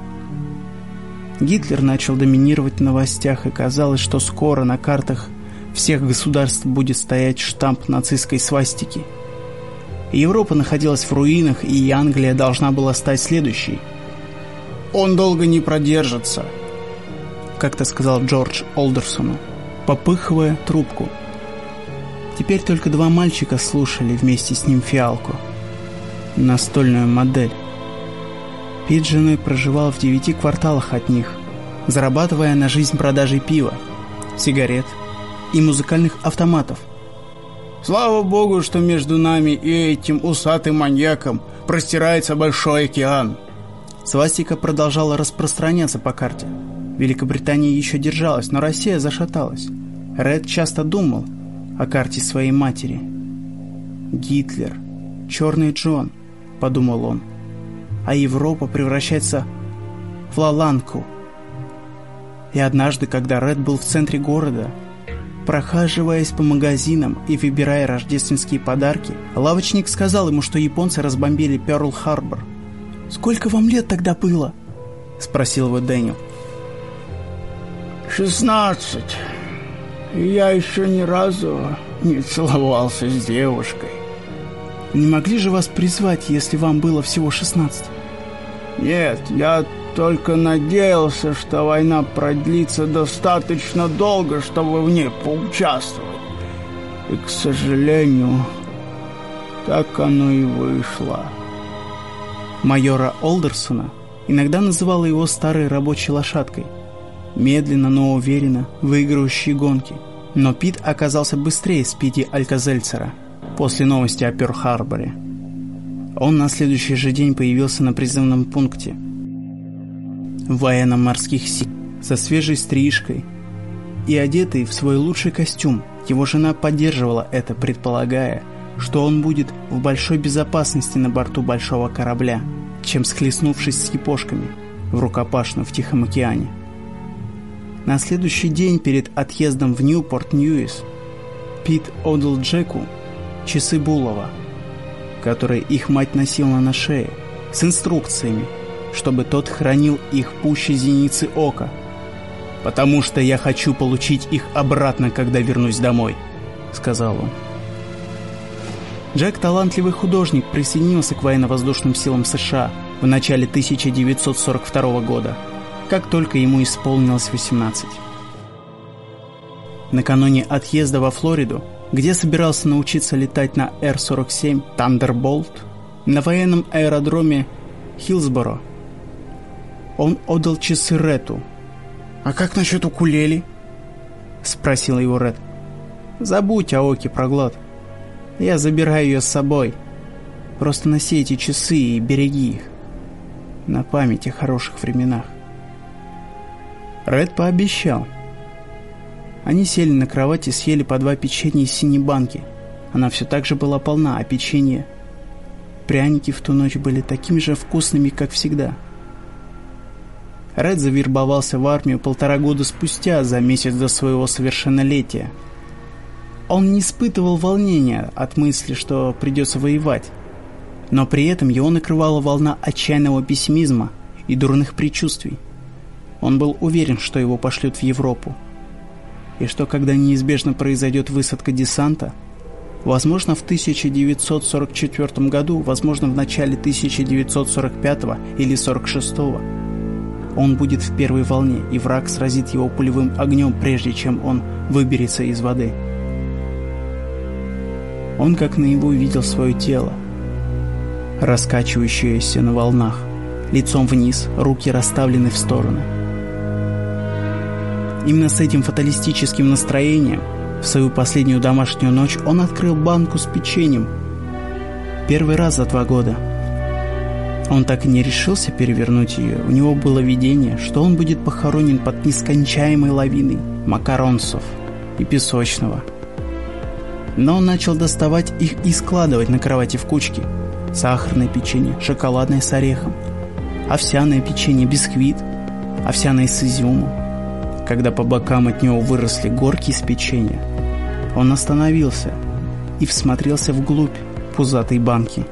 Гитлер начал доминировать в новостях, и казалось, что скоро на картах всех государств будет стоять штамп нацистской свастики. Европа находилась в руинах, и Англия должна была стать следующей. «Он долго не продержится», — как-то сказал Джордж Олдерсону, попыхивая трубку. Теперь только два мальчика слушали вместе с ним фиалку, настольную модель. Пит с женой проживал в девяти кварталах от них, зарабатывая на жизнь продажей пива, сигарет и музыкальных автоматов. «Слава Богу, что между нами и этим усатым маньяком простирается большой океан». Свастика продолжала распространяться по карте. Великобритания еще держалась, но Россия зашаталась. Ред часто думал о карте своей матери. «Гитлер, Черный Джон», — подумал он, а Европа превращается в лаланку. И однажды, когда Ред был в центре города, прохаживаясь по магазинам и выбирая рождественские подарки, лавочник сказал ему, что японцы разбомбили Пёрл-Харбор. «Сколько вам лет тогда было?» — спросил его Дэниел. «Шестнадцать. И я еще ни разу не целовался с девушкой». «Не могли же вас призвать, если вам было всего шестнадцать?» «Нет, я только надеялся, что война продлится достаточно долго, чтобы в ней поучаствовать. И, к сожалению, так оно и вышло». Майора Олдерсона иногда называла его старой рабочей лошадкой, медленно, но уверенно выигрывающей гонки. Но Пит оказался быстрее Спиди Альказельцера после новости о Пёрл-Харборе. Он на следующий же день появился на призывном пункте военно-морских сил со свежей стрижкой и одетый в свой лучший костюм. Его жена поддерживала это, предполагая, что он будет в большой безопасности на борту большого корабля, чем схлестнувшись с япошками в рукопашную в Тихом океане. На следующий день перед отъездом в Ньюпорт-Ньюис Пит отдал Джеку часы Буллова, которые их мать носила на шее, с инструкциями, чтобы тот хранил их пуще зеницы ока. «Потому что я хочу получить их обратно, когда вернусь домой», — сказал он. Джек, талантливый художник, присоединился к военно-воздушным силам США в начале тысяча девятьсот сорок второго года, как только ему исполнилось восемнадцать. Накануне отъезда во Флориду, где собирался научиться летать на Эр сорок семь «Thunderbolt», на военном аэродроме Хиллсборо, он отдал часы Рету. «А как насчет укулеле?» — спросил его Рет. «Забудь о Оке, проглот. Я забираю ее с собой. Просто носи эти часы и береги их. На память о хороших временах». Ред пообещал. Они сели на кровать и съели по два печенья из синей банки. Она все так же была полна, а печенье... Пряники в ту ночь были такими же вкусными, как всегда. Ред завербовался в армию полтора года спустя, за месяц до своего совершеннолетия. Он не испытывал волнения от мысли, что придется воевать, но при этом его накрывала волна отчаянного пессимизма и дурных предчувствий. Он был уверен, что его пошлют в Европу, и что когда неизбежно произойдет высадка десанта, возможно, в тысяча девятьсот сорок четвёртом году, возможно, в начале тысяча девятьсот сорок пятого или сорок шестого, он будет в первой волне, и враг сразит его пулевым огнем, прежде чем он выберется из воды. Он как наяву видел свое тело, раскачивающееся на волнах, лицом вниз, руки расставлены в стороны. Именно с этим фаталистическим настроением в свою последнюю домашнюю ночь он открыл банку с печеньем. Первый раз за два года. Он так и не решился перевернуть ее. У него было видение, что он будет похоронен под нескончаемой лавиной макаронсов и песочного. Но он начал доставать их и складывать на кровати в кучки. Сахарное печенье, шоколадное с орехом, овсяное печенье, бисквит, овсяное с изюмом. Когда по бокам от него выросли горки из печенья, он остановился и всмотрелся вглубь пузатой банки.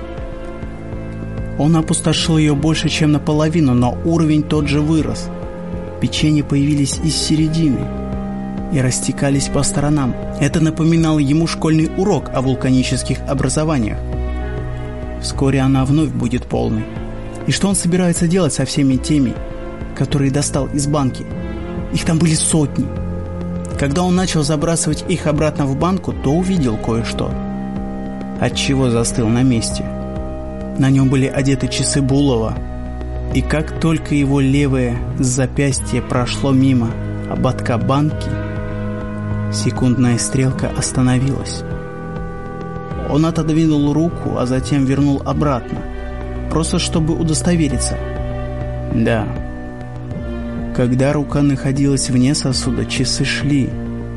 Он опустошил ее больше, чем наполовину, но уровень тот же вырос. Печенья появились из середины и растекались по сторонам. Это напоминало ему школьный урок о вулканических образованиях. Вскоре она вновь будет полной. И что он собирается делать со всеми теми, которые достал из банки? Их там были сотни. Когда он начал забрасывать их обратно в банку, то увидел кое-что, отчего застыл на месте. На нем были одеты часы Булова, и как только его левое запястье прошло мимо ободка банки, секундная стрелка остановилась. Он отодвинул руку, а затем вернул обратно, просто чтобы удостовериться. Да. Когда рука находилась вне сосуда, часы шли.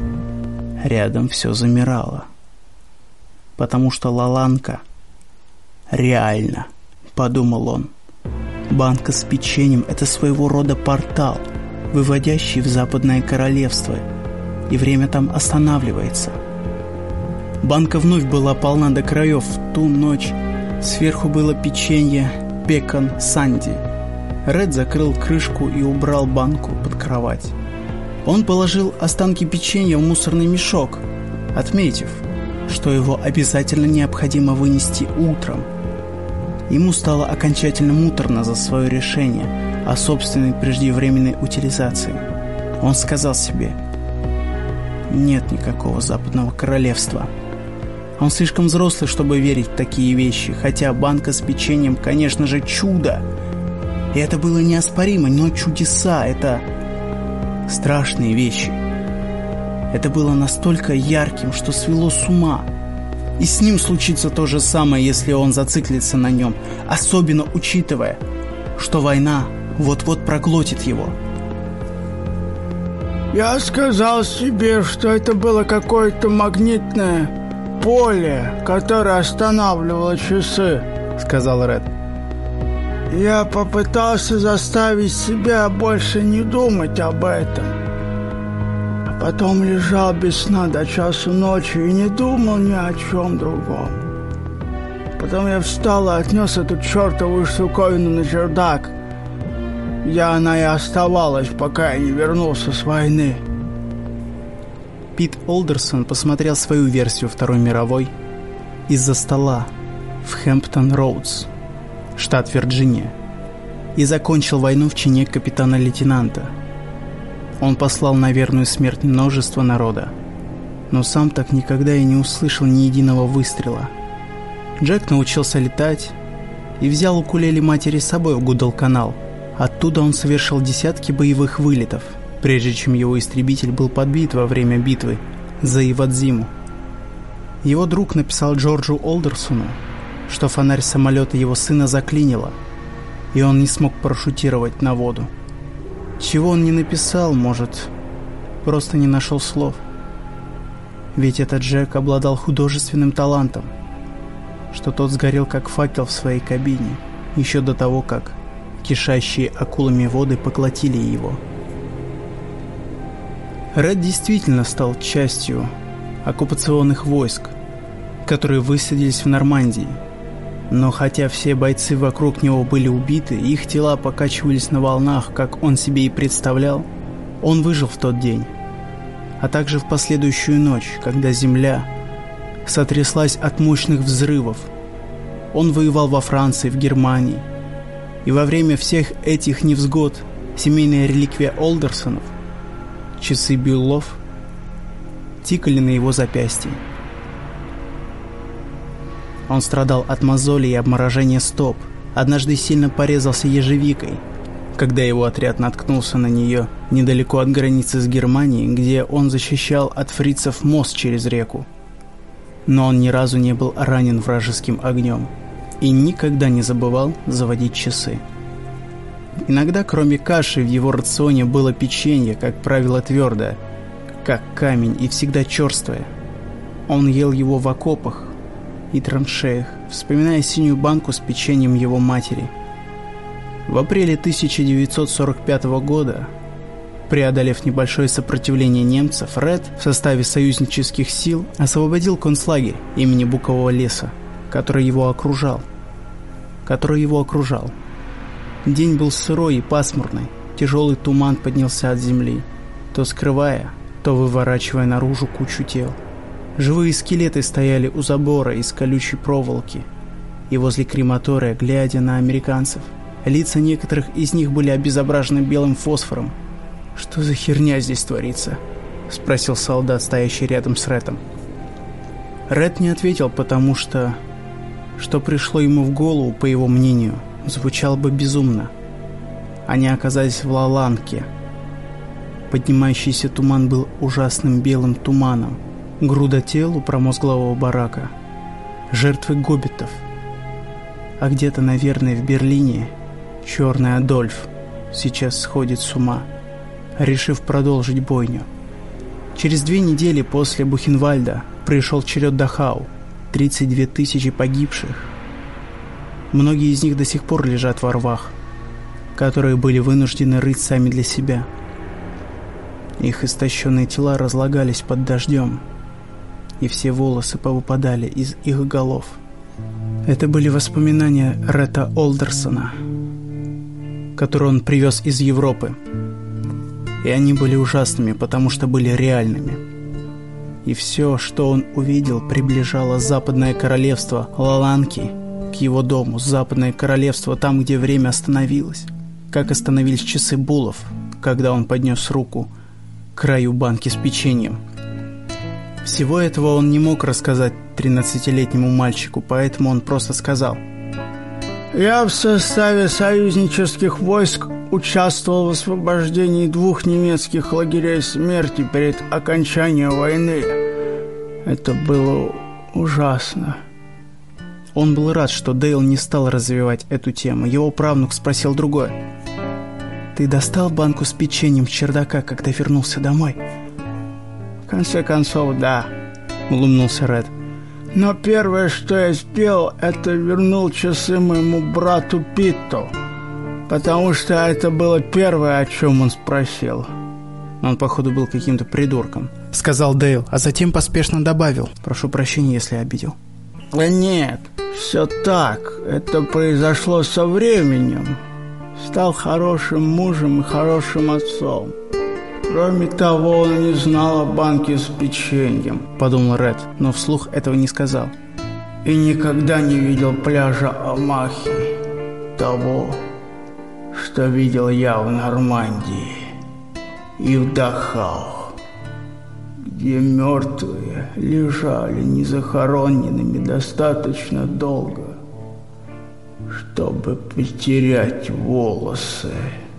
Рядом все замирало. Потому что Лаланка реально, подумал он. Банка с печеньем — это своего рода портал, выводящий в Западное Королевство, и время там останавливается. Банка вновь была полна до краев. В ту ночь сверху было печенье Пекан Санди. Ред закрыл крышку и убрал банку под кровать. Он положил останки печенья в мусорный мешок, отметив, что его обязательно необходимо вынести утром. Ему стало окончательно муторно за свое решение о собственной преждевременной утилизации. Он сказал себе: нет никакого Западного Королевства. Он слишком взрослый, чтобы верить в такие вещи, хотя банка с печеньем, конечно же, чудо. И это было неоспоримо, но чудеса — это страшные вещи. Это было настолько ярким, что свело с ума. И с ним случится то же самое, если он зациклится на нем, особенно учитывая, что война вот-вот проглотит его. Я сказал себе, что это было какое-то магнитное поле, которое останавливало часы, сказал Ред. Я попытался заставить себя больше не думать об этом. А потом лежал без сна до часу ночи и не думал ни о чем другом. Потом я встал и отнес эту чертову штуковину на чердак, где она и оставалась, пока я не вернулся с войны. Пит Олдерсон посмотрел свою версию Второй мировой из-за стола в Хэмптон-Роудс, штат Вирджиния, и закончил войну в чине капитана-лейтенанта. Он послал на верную смерть множество народа, но сам так никогда и не услышал ни единого выстрела. Джек научился летать и взял укулеле матери с собой в Гудалканал. Оттуда он совершил десятки боевых вылетов, прежде чем его истребитель был подбит во время битвы за Ивадзиму. Его друг написал Джорджу Олдерсону, что фонарь самолета его сына заклинило, и он не смог парашютировать на воду. Чего он не написал, может, просто не нашел слов. Ведь этот Джек обладал художественным талантом, что тот сгорел как факел в своей кабине, еще до того, как кишащие акулами воды поглотили его. Ред действительно стал частью оккупационных войск, которые высадились в Нормандии. Но хотя все бойцы вокруг него были убиты, их тела покачивались на волнах, как он себе и представлял, он выжил в тот день, а также в последующую ночь, когда земля сотряслась от мощных взрывов. Он воевал во Франции, в Германии, и во время всех этих невзгод семейная реликвия Олдерсонов, часы Бюллов, тикали на его запястье. Он страдал от мозолей и обморожения стоп, однажды сильно порезался ежевикой, когда его отряд наткнулся на нее недалеко от границы с Германией, где он защищал от фрицев мост через реку. Но он ни разу не был ранен вражеским огнем и никогда не забывал заводить часы. Иногда, кроме каши, в его рационе было печенье, как правило, твердое, как камень, и всегда черствое. Он ел его в окопах и траншеях, вспоминая синюю банку с печеньем его матери. В апреле тысяча девятьсот сорок пятого года, преодолев небольшое сопротивление немцев, Ред в составе союзнических сил освободил концлагерь имени Букового леса, который его окружал. Который его окружал. День был сырой и пасмурный, тяжелый туман поднялся от земли, то скрывая, то выворачивая наружу кучу тел. Живые скелеты стояли у забора из колючей проволоки и возле крематория, глядя на американцев. Лица некоторых из них были обезображены белым фосфором. «Что за херня здесь творится?» — спросил солдат, стоящий рядом с Редом. Ред не ответил, потому что, что пришло ему в голову, по его мнению, звучало бы безумно. Они оказались в Лаланке. Поднимающийся туман был ужасным белым туманом. Груда тел у промозглого барака. Жертвы гоббитов. А где-то, наверное, в Берлине черный Адольф сейчас сходит с ума, решив продолжить бойню. Через две недели после Бухенвальда пришел черед Дахау. тридцать две тысячи погибших. Многие из них до сих пор лежат во рвах, которые были вынуждены рыть сами для себя. Их истощенные тела разлагались под дождем, и все волосы повыпадали из их голов. Это были воспоминания Ретта Олдерсона, которые он привез из Европы. И они были ужасными, потому что были реальными. И все, что он увидел, приближало Западное Королевство Лаланки к его дому. Западное Королевство там, где время остановилось. Как остановились часы Буллов, когда он поднес руку к краю банки с печеньем. Всего этого он не мог рассказать тринадцатилетнему мальчику, поэтому он просто сказал: «Я в составе союзнических войск участвовал в освобождении двух немецких лагерей смерти перед окончанием войны. Это было ужасно». Он был рад, что Дейл не стал развивать эту тему. Его правнук спросил другое: «Ты достал банку с печеньем с чердака, когда вернулся домой?» «В конце концов, да», — улыбнулся Ред. «Но первое, что я сделал, это вернул часы моему брату Питту, потому что это было первое, о чем он спросил». Он, походу, был каким-то придурком, — сказал Дейл, а затем поспешно добавил: «Прошу прощения, если обидел». Нет, все так. Это произошло со временем. Стал хорошим мужем и хорошим отцом. Кроме того, он не знал о банке с печеньем, подумал Ред, но вслух этого не сказал. И никогда не видел пляжа Омахи, того, что видел я в Нормандии и в Дахау, где мертвые лежали незахороненными достаточно долго, чтобы потерять волосы.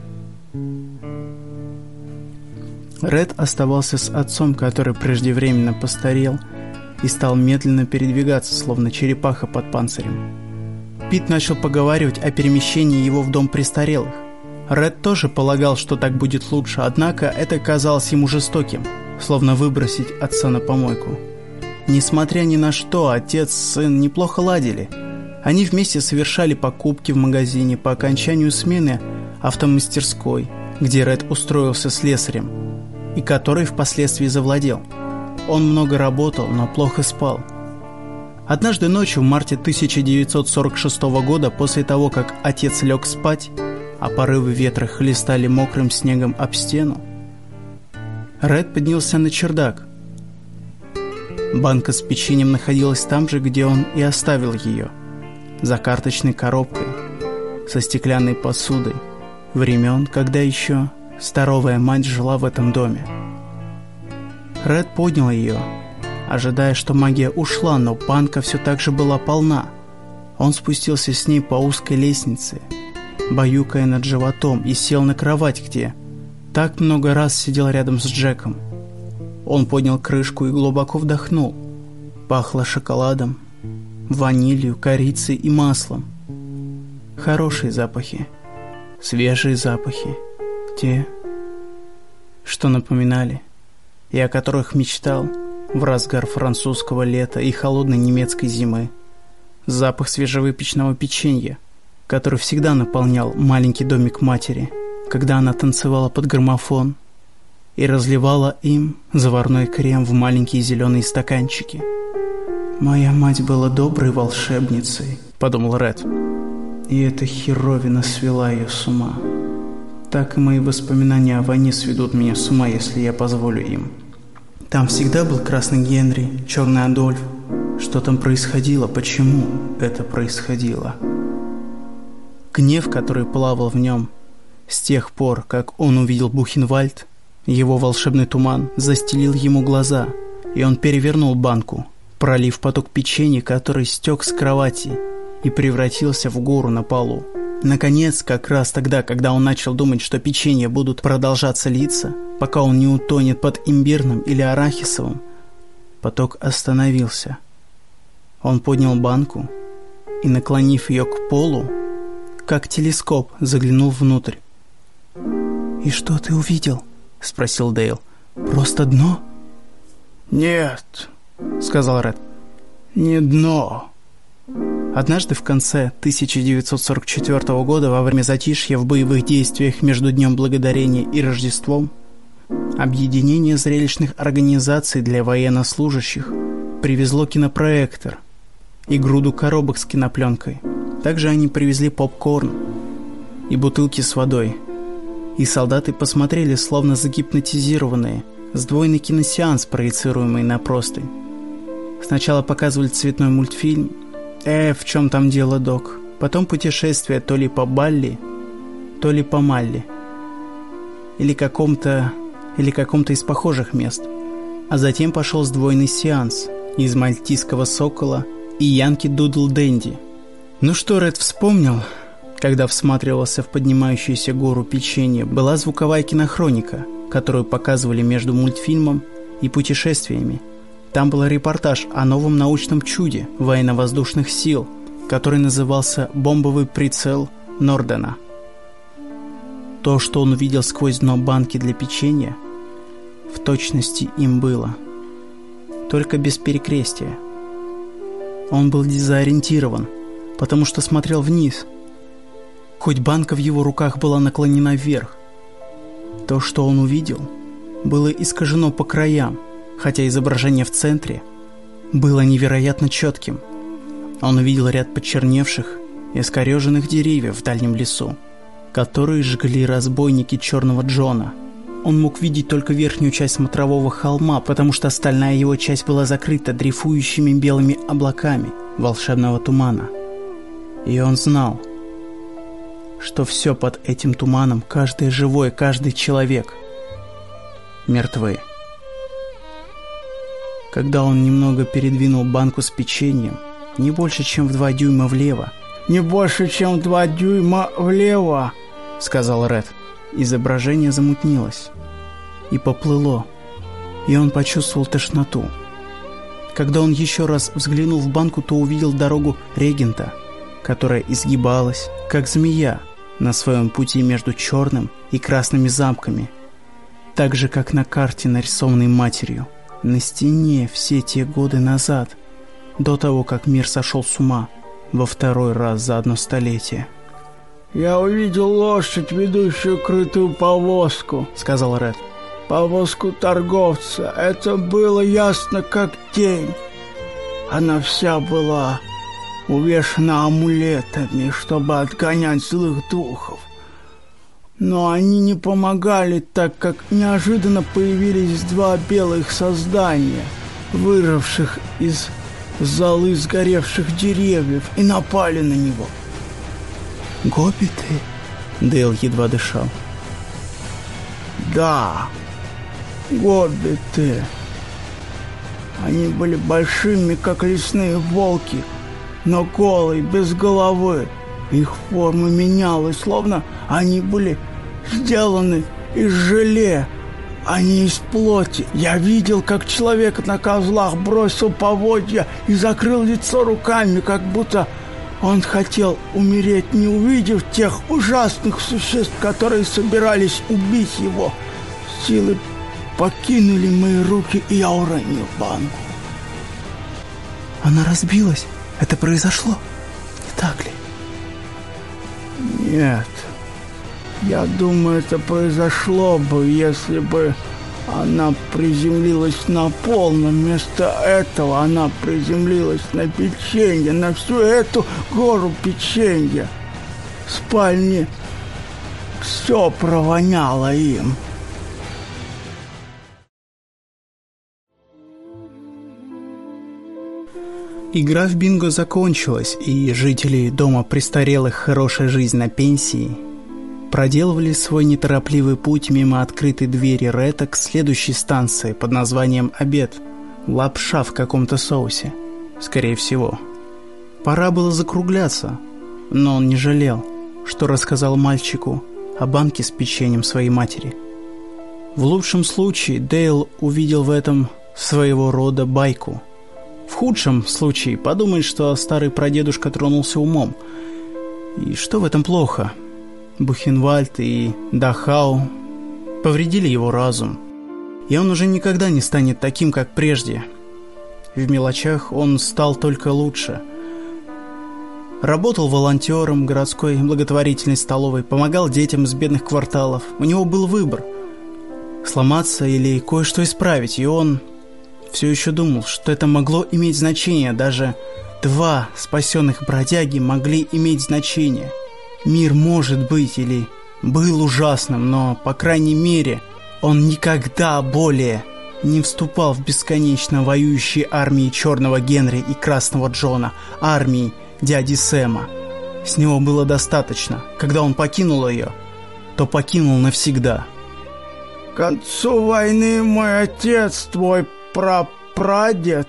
Ред оставался с отцом, который преждевременно постарел и стал медленно передвигаться, словно черепаха под панцирем. Пит начал поговаривать о перемещении его в дом престарелых. Ред тоже полагал, что так будет лучше, однако это казалось ему жестоким, словно выбросить отца на помойку. Несмотря ни на что, отец и сын неплохо ладили. Они вместе совершали покупки в магазине по окончанию смены автомастерской, где Ред устроился слесарем, и который впоследствии завладел. Он много работал, но плохо спал. Однажды ночью в марте тысяча девятьсот сорок шестого года, после того, как отец лег спать, а порывы ветра хлестали мокрым снегом об стену, Ред поднялся на чердак. Банка с печеньем находилась там же, где он и оставил ее, за карточной коробкой, со стеклянной посудой, времен, когда еще здоровая мать жила в этом доме. Ред поднял ее, ожидая, что магия ушла, но банка все так же была полна. Он спустился с ней по узкой лестнице, баюкая над животом, и сел на кровать, где так много раз сидел рядом с Джеком. Он поднял крышку и глубоко вдохнул. Пахло шоколадом, ванилью, корицей и маслом. Хорошие запахи, свежие запахи. Те, что напоминали, и о которых мечтал в разгар французского лета и холодной немецкой зимы. Запах свежевыпеченного печенья, который всегда наполнял маленький домик матери, когда она танцевала под граммофон и разливала им заварной крем в маленькие зеленые стаканчики. «Моя мать была доброй волшебницей», — подумал Ред, — «и эта херовина свела ее с ума. Так и мои воспоминания о войне сведут меня с ума, если я позволю им. Там всегда был Красный Генри, Черный Адольф. Что там происходило? Почему это происходило?» Гнев, который плавал в нем с тех пор, как он увидел Бухенвальд, его волшебный туман застелил ему глаза, и он перевернул банку, пролив поток печенья, который стек с кровати и превратился в гору на полу. Наконец, как раз тогда, когда он начал думать, что печенья будут продолжаться литься, пока он не утонет под имбирным или арахисовым, поток остановился. Он поднял банку и, наклонив ее к полу, как телескоп, заглянул внутрь. «И что ты увидел?» — спросил Дейл. «Просто дно?» «Нет», — сказал Ред, — «не дно». Однажды в конце тысяча девятьсот сорок четвёртого года, во время затишья в боевых действиях между Днем Благодарения и Рождеством, объединение зрелищных организаций для военнослужащих привезло кинопроектор и груду коробок с кинопленкой. Также они привезли попкорн и бутылки с водой. И солдаты посмотрели, словно загипнотизированные, сдвоенный киносеанс, проецируемый на простынь. Сначала показывали цветной мультфильм «Э, в чем там дело, док?», потом путешествие то ли по Балли, то ли по Малли, или каком-то, или каком-то из похожих мест. А затем пошел сдвоенный сеанс из «Мальтийского сокола» и «Янки Дудл Дэнди». Ну что Ред вспомнил, когда всматривался в поднимающуюся гору печенья, была звуковая кинохроника, которую показывали между мультфильмом и путешествиями. Там был репортаж о новом научном чуде военно-воздушных сил, который назывался «Бомбовый прицел Нордена». То, что он увидел сквозь дно банки для печенья, в точности им было, только без перекрестия. Он был дезориентирован, потому что смотрел вниз, хоть банка в его руках была наклонена вверх. То, что он увидел, было искажено по краям, хотя изображение в центре было невероятно четким. Он увидел ряд почерневших и искореженных деревьев в дальнем лесу, которые жгли разбойники Черного Джона. Он мог видеть только верхнюю часть смотрового холма, потому что остальная его часть была закрыта дрейфующими белыми облаками волшебного тумана. И он знал, что все под этим туманом, каждое живое, каждый человек мертвы. Когда он немного передвинул банку с печеньем, не больше, чем в два дюйма влево, «Не больше, чем в два дюйма влево», — сказал Ред. Изображение замутнилось и поплыло, и он почувствовал тошноту. Когда он еще раз взглянул в банку, то увидел дорогу Регента, которая изгибалась, как змея, на своем пути между черным и красными замками, так же, как на карте, нарисованной матерью, на стене все те годы назад, до того, как мир сошел с ума во второй раз за одно столетие. «Я увидел лошадь, ведущую крытую повозку», — сказал Ред. «Повозку торговца. Это было ясно, как день. Она вся была увешана амулетами, чтобы отгонять злых духов. Но они не помогали, так как неожиданно появились два белых создания, вырвавших из золы сгоревших деревьев, и напали на него». «Гоббиты?» Дейл едва дышал. «Да, гоббиты. Они были большими, как лесные волки, но голые, без головы. Их форма менялась, словно они были сделаны из желе, а не из плоти. Я видел, как человек на козлах бросил поводья и закрыл лицо руками, как будто он хотел умереть, не увидев тех ужасных существ, которые собирались убить его. Силы покинули мои руки, и я уронил банку». «Она разбилась? Это произошло? Не так ли?» «Нет. Я думаю, это произошло бы, если бы она приземлилась на пол, но вместо этого она приземлилась на печенье, на всю эту гору печенья. В спальне все провоняло им». Игра в бинго закончилась, и жители дома престарелых «Хорошая жизнь на пенсии» проделывали свой неторопливый путь мимо открытой двери Ретта к следующей станции под названием «Обед». Лапша в каком-то соусе, скорее всего. Пора было закругляться, но он не жалел, что рассказал мальчику о банке с печеньем своей матери. В лучшем случае Дейл увидел в этом своего рода байку. В худшем случае подумает, что старый прадедушка тронулся умом. И что в этом плохо? Бухенвальд и Дахау повредили его разум, и он уже никогда не станет таким, как прежде. В мелочах он стал только лучше. Работал волонтером городской благотворительной столовой, помогал детям из бедных кварталов. У него был выбор – сломаться или кое-что исправить, и он все еще думал, что это могло иметь значение. Даже два спасенных бродяги могли иметь значение. Мир может быть или был ужасным, но, по крайней мере, он никогда более не вступал в бесконечно воюющие армии Черного Генри и Красного Джона, армии дяди Сэма. С него было достаточно. Когда он покинул ее, то покинул навсегда. «К концу войны мой отец, твой прапрадед,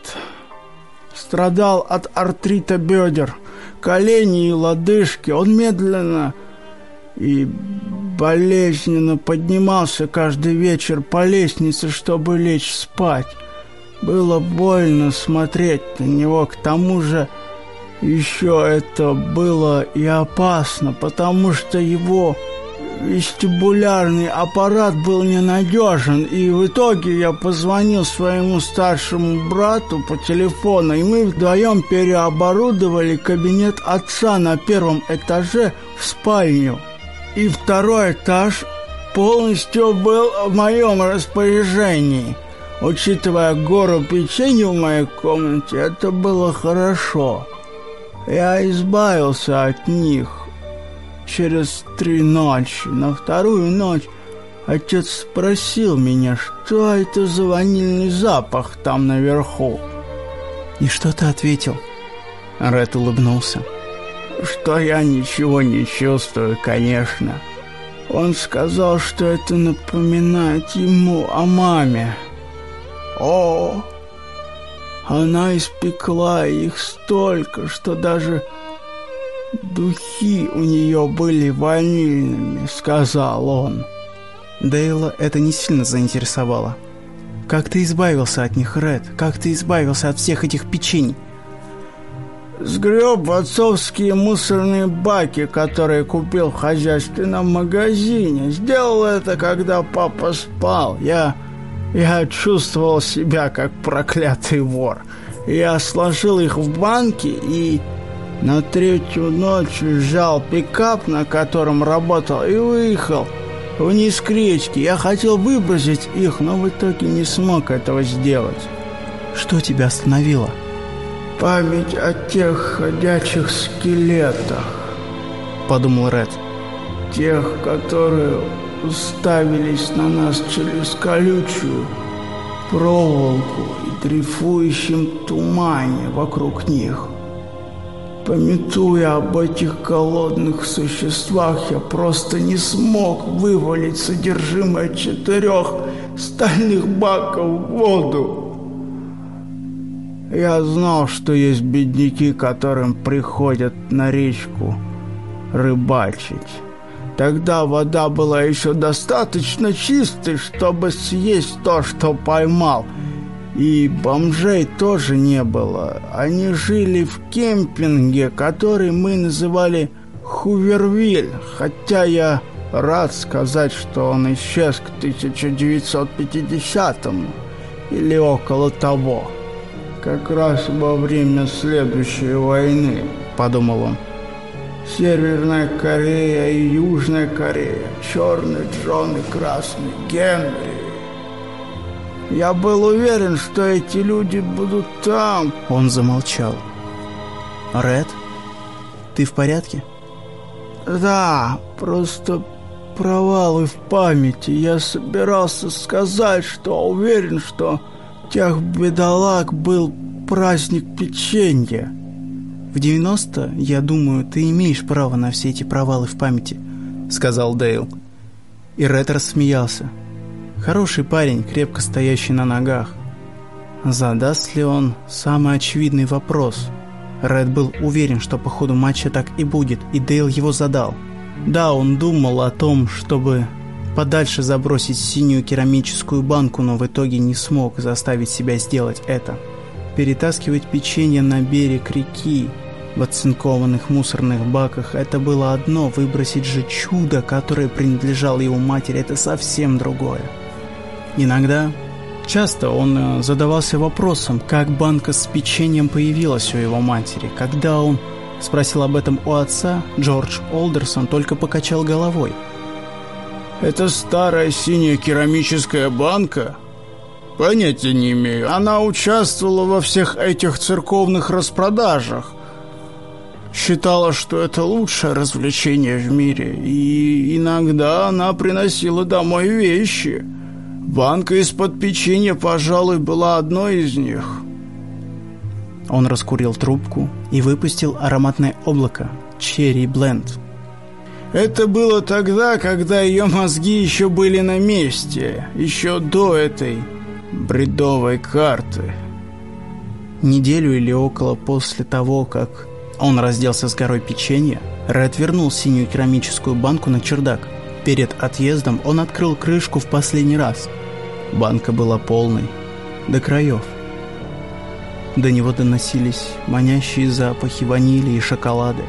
страдал от артрита бедер, коленей и лодыжки. Он медленно и болезненно поднимался каждый вечер по лестнице, чтобы лечь спать. Было больно смотреть на него. К тому же еще это было и опасно, потому что его вестибулярный аппарат был ненадежен, и в итоге я позвонил своему старшему брату по телефону, и мы вдвоем переоборудовали кабинет отца на первом этаже в спальню. И второй этаж полностью был в моем распоряжении. Учитывая гору печенья в моей комнате, это было хорошо. Я избавился от них через три ночи. На вторую ночь отец спросил меня, что это за ванильный запах там наверху. И что ты ответил? Ред улыбнулся. Что я ничего не чувствую, конечно. Он сказал, что это напоминает ему о маме. О, она испекла их столько, что даже духи у нее были ванильными, сказал он. Дейла это не сильно заинтересовало. Как ты избавился от них, Ред? Как ты избавился от всех этих печений? Сгреб в отцовские мусорные баки, которые купил в хозяйственном магазине. Сделал это, когда папа спал. Я... я чувствовал себя как проклятый вор. Я сложил их в банки и на третью ночь взял пикап, на котором работал, и выехал вниз к речке. Я хотел выбросить их, но в итоге не смог этого сделать. Что тебя остановило? Память о тех ходячих скелетах, подумал Ред. Тех, которые уставились на нас через колючую проволоку и дрейфующем тумане вокруг них. Памятуя об этих голодных существах, я просто не смог вывалить содержимое четырех стальных баков в воду. Я знал, что есть бедняки, которым приходят на речку рыбачить. Тогда вода была еще достаточно чистой, чтобы съесть то, что поймал. И бомжей тоже не было. Они жили в кемпинге, который мы называли Хувервиль, хотя я рад сказать, что он исчез к тысяча девятьсот пятидесятому или около того. Как раз во время следующей войны, подумал он. Северная Корея и Южная Корея, Черный Джон и Красный Генри. Я был уверен, что эти люди будут там. Он замолчал. Ред, ты в порядке? Да, просто провалы в памяти. Я собирался сказать, что уверен, что тех бедолаг был праздник печенья. В девяносто, я думаю, ты имеешь право на все эти провалы в памяти, сказал Дейл. И Ред рассмеялся. Хороший парень, крепко стоящий на ногах. Задаст ли он самый очевидный вопрос? Ред был уверен, что по ходу матча так и будет, и Дейл его задал. Да, он думал о том, чтобы подальше забросить синюю керамическую банку, но в итоге не смог заставить себя сделать это. Перетаскивать печенье на берег реки в оцинкованных мусорных баках — это было одно, выбросить же чудо, которое принадлежало его матери, это совсем другое. Иногда, часто он задавался вопросом, как банка с печеньем появилась у его матери. Когда он спросил об этом у отца, Джордж Олдерсон только покачал головой. «Это старая синяя керамическая банка? Понятия не имею. Она участвовала во всех этих церковных распродажах. Считала, что это лучшее развлечение в мире. И иногда она приносила домой вещи. Банка из-под печенья, пожалуй, была одной из них». Он раскурил трубку и выпустил ароматное облако «Черри Бленд». Это было тогда, когда ее мозги еще были на месте, еще до этой бредовой карты. Неделю или около после того, как он разделся с горой печенья, Ред вернул синюю керамическую банку на чердак. Перед отъездом он открыл крышку в последний раз. Банка была полной, до краев. До него доносились манящие запахи ванили и шоколада.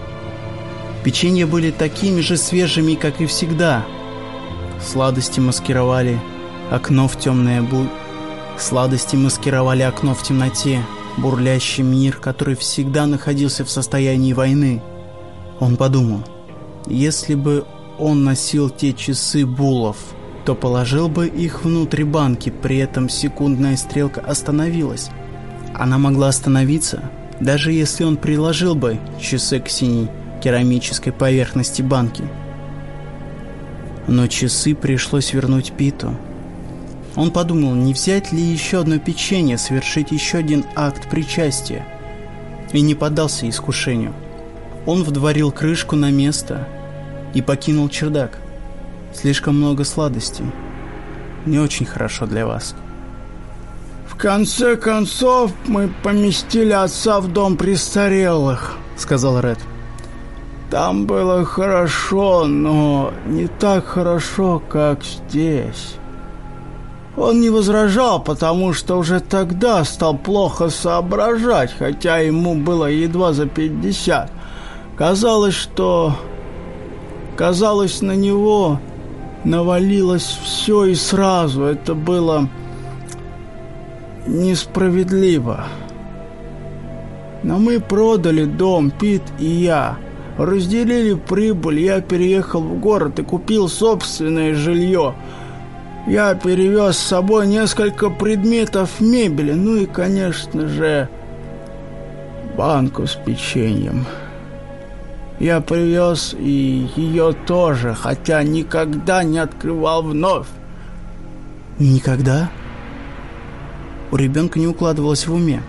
Печенья были такими же свежими, как и всегда. Сладости маскировали окно в темное бу... Сладости маскировали окно в темноте, бурлящий мир, который всегда находился в состоянии войны. Он подумал, если бы он носил те часы Буллов, то положил бы их внутрь банки, при этом секундная стрелка остановилась. Она могла остановиться даже если он приложил бы часы к синей керамической поверхности банки. Но часы пришлось вернуть Питу. Он подумал, не взять ли еще одно печенье, совершить еще один акт причастия, и не поддался искушению. Он вдворил крышку на место и покинул чердак. Слишком много сладостей. Не очень хорошо для вас. В конце концов, мы поместили отца в дом престарелых, сказал Ред. Там было хорошо, но не так хорошо, как здесь. Он не возражал, потому что уже тогда стал плохо соображать, хотя ему было едва за пятьдесят. Казалось, что... Казалось, на него навалилось все и сразу. Это было несправедливо. Но мы продали дом, Пит и я. Разделили прибыль, я переехал в город и купил собственное жилье. Я перевез с собой несколько предметов мебели, ну и, конечно же, банку с печеньем. Я привез и ее тоже, хотя никогда не открывал вновь. Никогда? У ребенка не укладывалось в уме.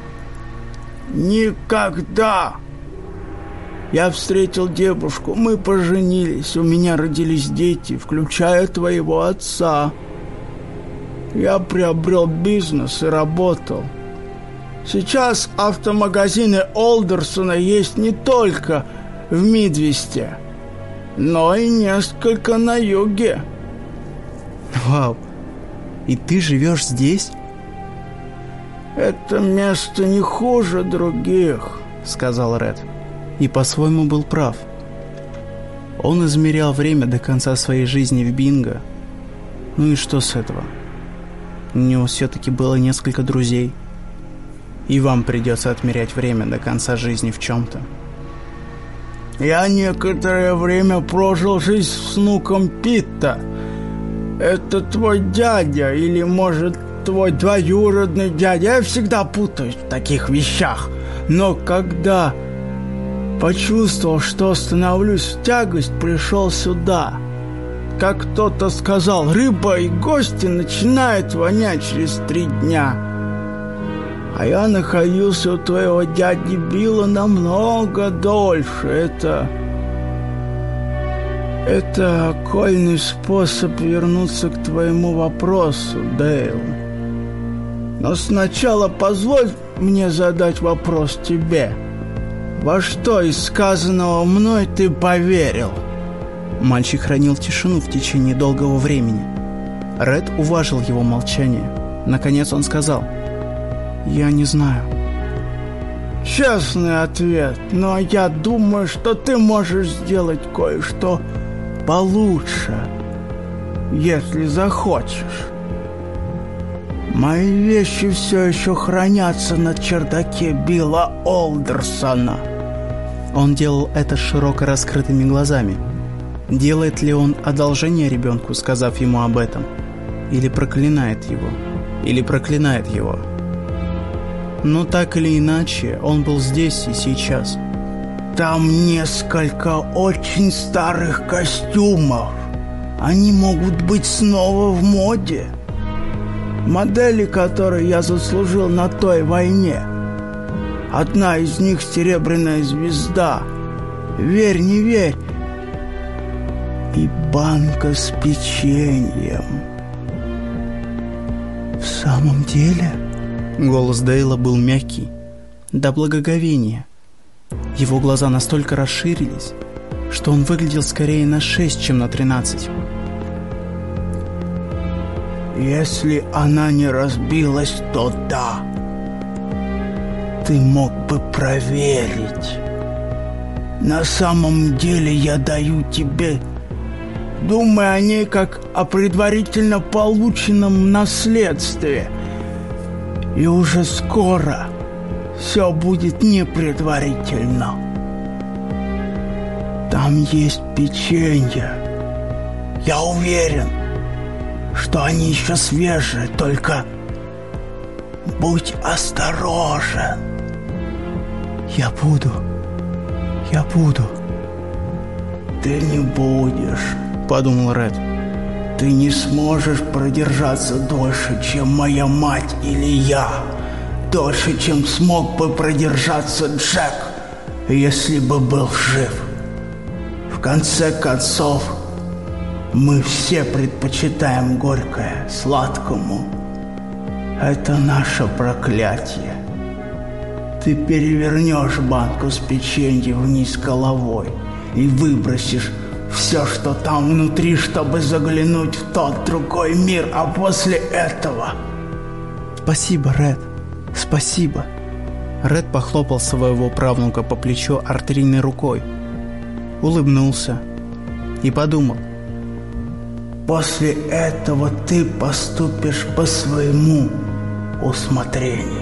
Никогда! Я встретил девушку, мы поженились, у меня родились дети, включая твоего отца. Я приобрел бизнес и работал. Сейчас автомагазины Олдерсона есть не только в Мидвесте, но и несколько на юге. Вау! И ты живешь здесь? Это место не хуже других, сказал Ред. И по-своему был прав. Он измерял время до конца своей жизни в Бинго. Ну и что с этого? У него все-таки было несколько друзей. И вам придется отмерять время до конца жизни в чем-то. Я некоторое время прожил жизнь с внуком Питта. Это твой дядя или, может, твой двоюродный дядя. Я всегда путаюсь в таких вещах. Но когда почувствовал, что становлюсь в тягость, пришел сюда. Как кто-то сказал, рыба и гости начинают вонять через три дня. А я находился у твоего дяди Билла намного дольше. Это... Это окольный способ вернуться к твоему вопросу, Дейл. Но сначала позволь мне задать вопрос тебе. Во что из сказанного мной ты поверил? Мальчик хранил тишину в течение долгого времени. Ред уважил его молчание. Наконец он сказал: «Я не знаю». Честный ответ, но я думаю, что ты можешь сделать кое-что получше, если захочешь. Мои вещи все еще хранятся на чердаке Билла Олдерсона. Он делал это с широко раскрытыми глазами. Делает ли он одолжение ребенку, сказав ему об этом? Или проклинает его? Или проклинает его? Но так или иначе, он был здесь и сейчас. Там несколько очень старых костюмов. Они могут быть снова в моде. Модели, которые я заслужил на той войне. Одна из них серебряная звезда. Верь, не верь. И банка с печеньем. В самом деле? Голос Дейла был мягкий, до благоговения. Его глаза настолько расширились, что он выглядел скорее на шесть, чем на тринадцать. Если она не разбилась, то да. Ты мог бы проверить. На самом деле я даю тебе... Думай о ней как о предварительно полученном наследстве. И уже скоро все будет не предварительно. Там есть печенье. Я уверен, что они еще свежие, только будь осторожен. Я буду. Я буду. Ты не будешь, подумал Ред. Ты не сможешь продержаться дольше, чем моя мать или я. Дольше, чем смог бы продержаться Джек, если бы был жив. В конце концов, мы все предпочитаем горькое сладкому. Это наше проклятие. Ты перевернешь банку с печеньем вниз головой и выбросишь все, что там внутри, чтобы заглянуть в тот другой мир, а после этого... Спасибо, Ред. Спасибо. Ред похлопал своего правнука по плечу артерийной рукой, улыбнулся и подумал. После этого ты поступишь по своему усмотрению.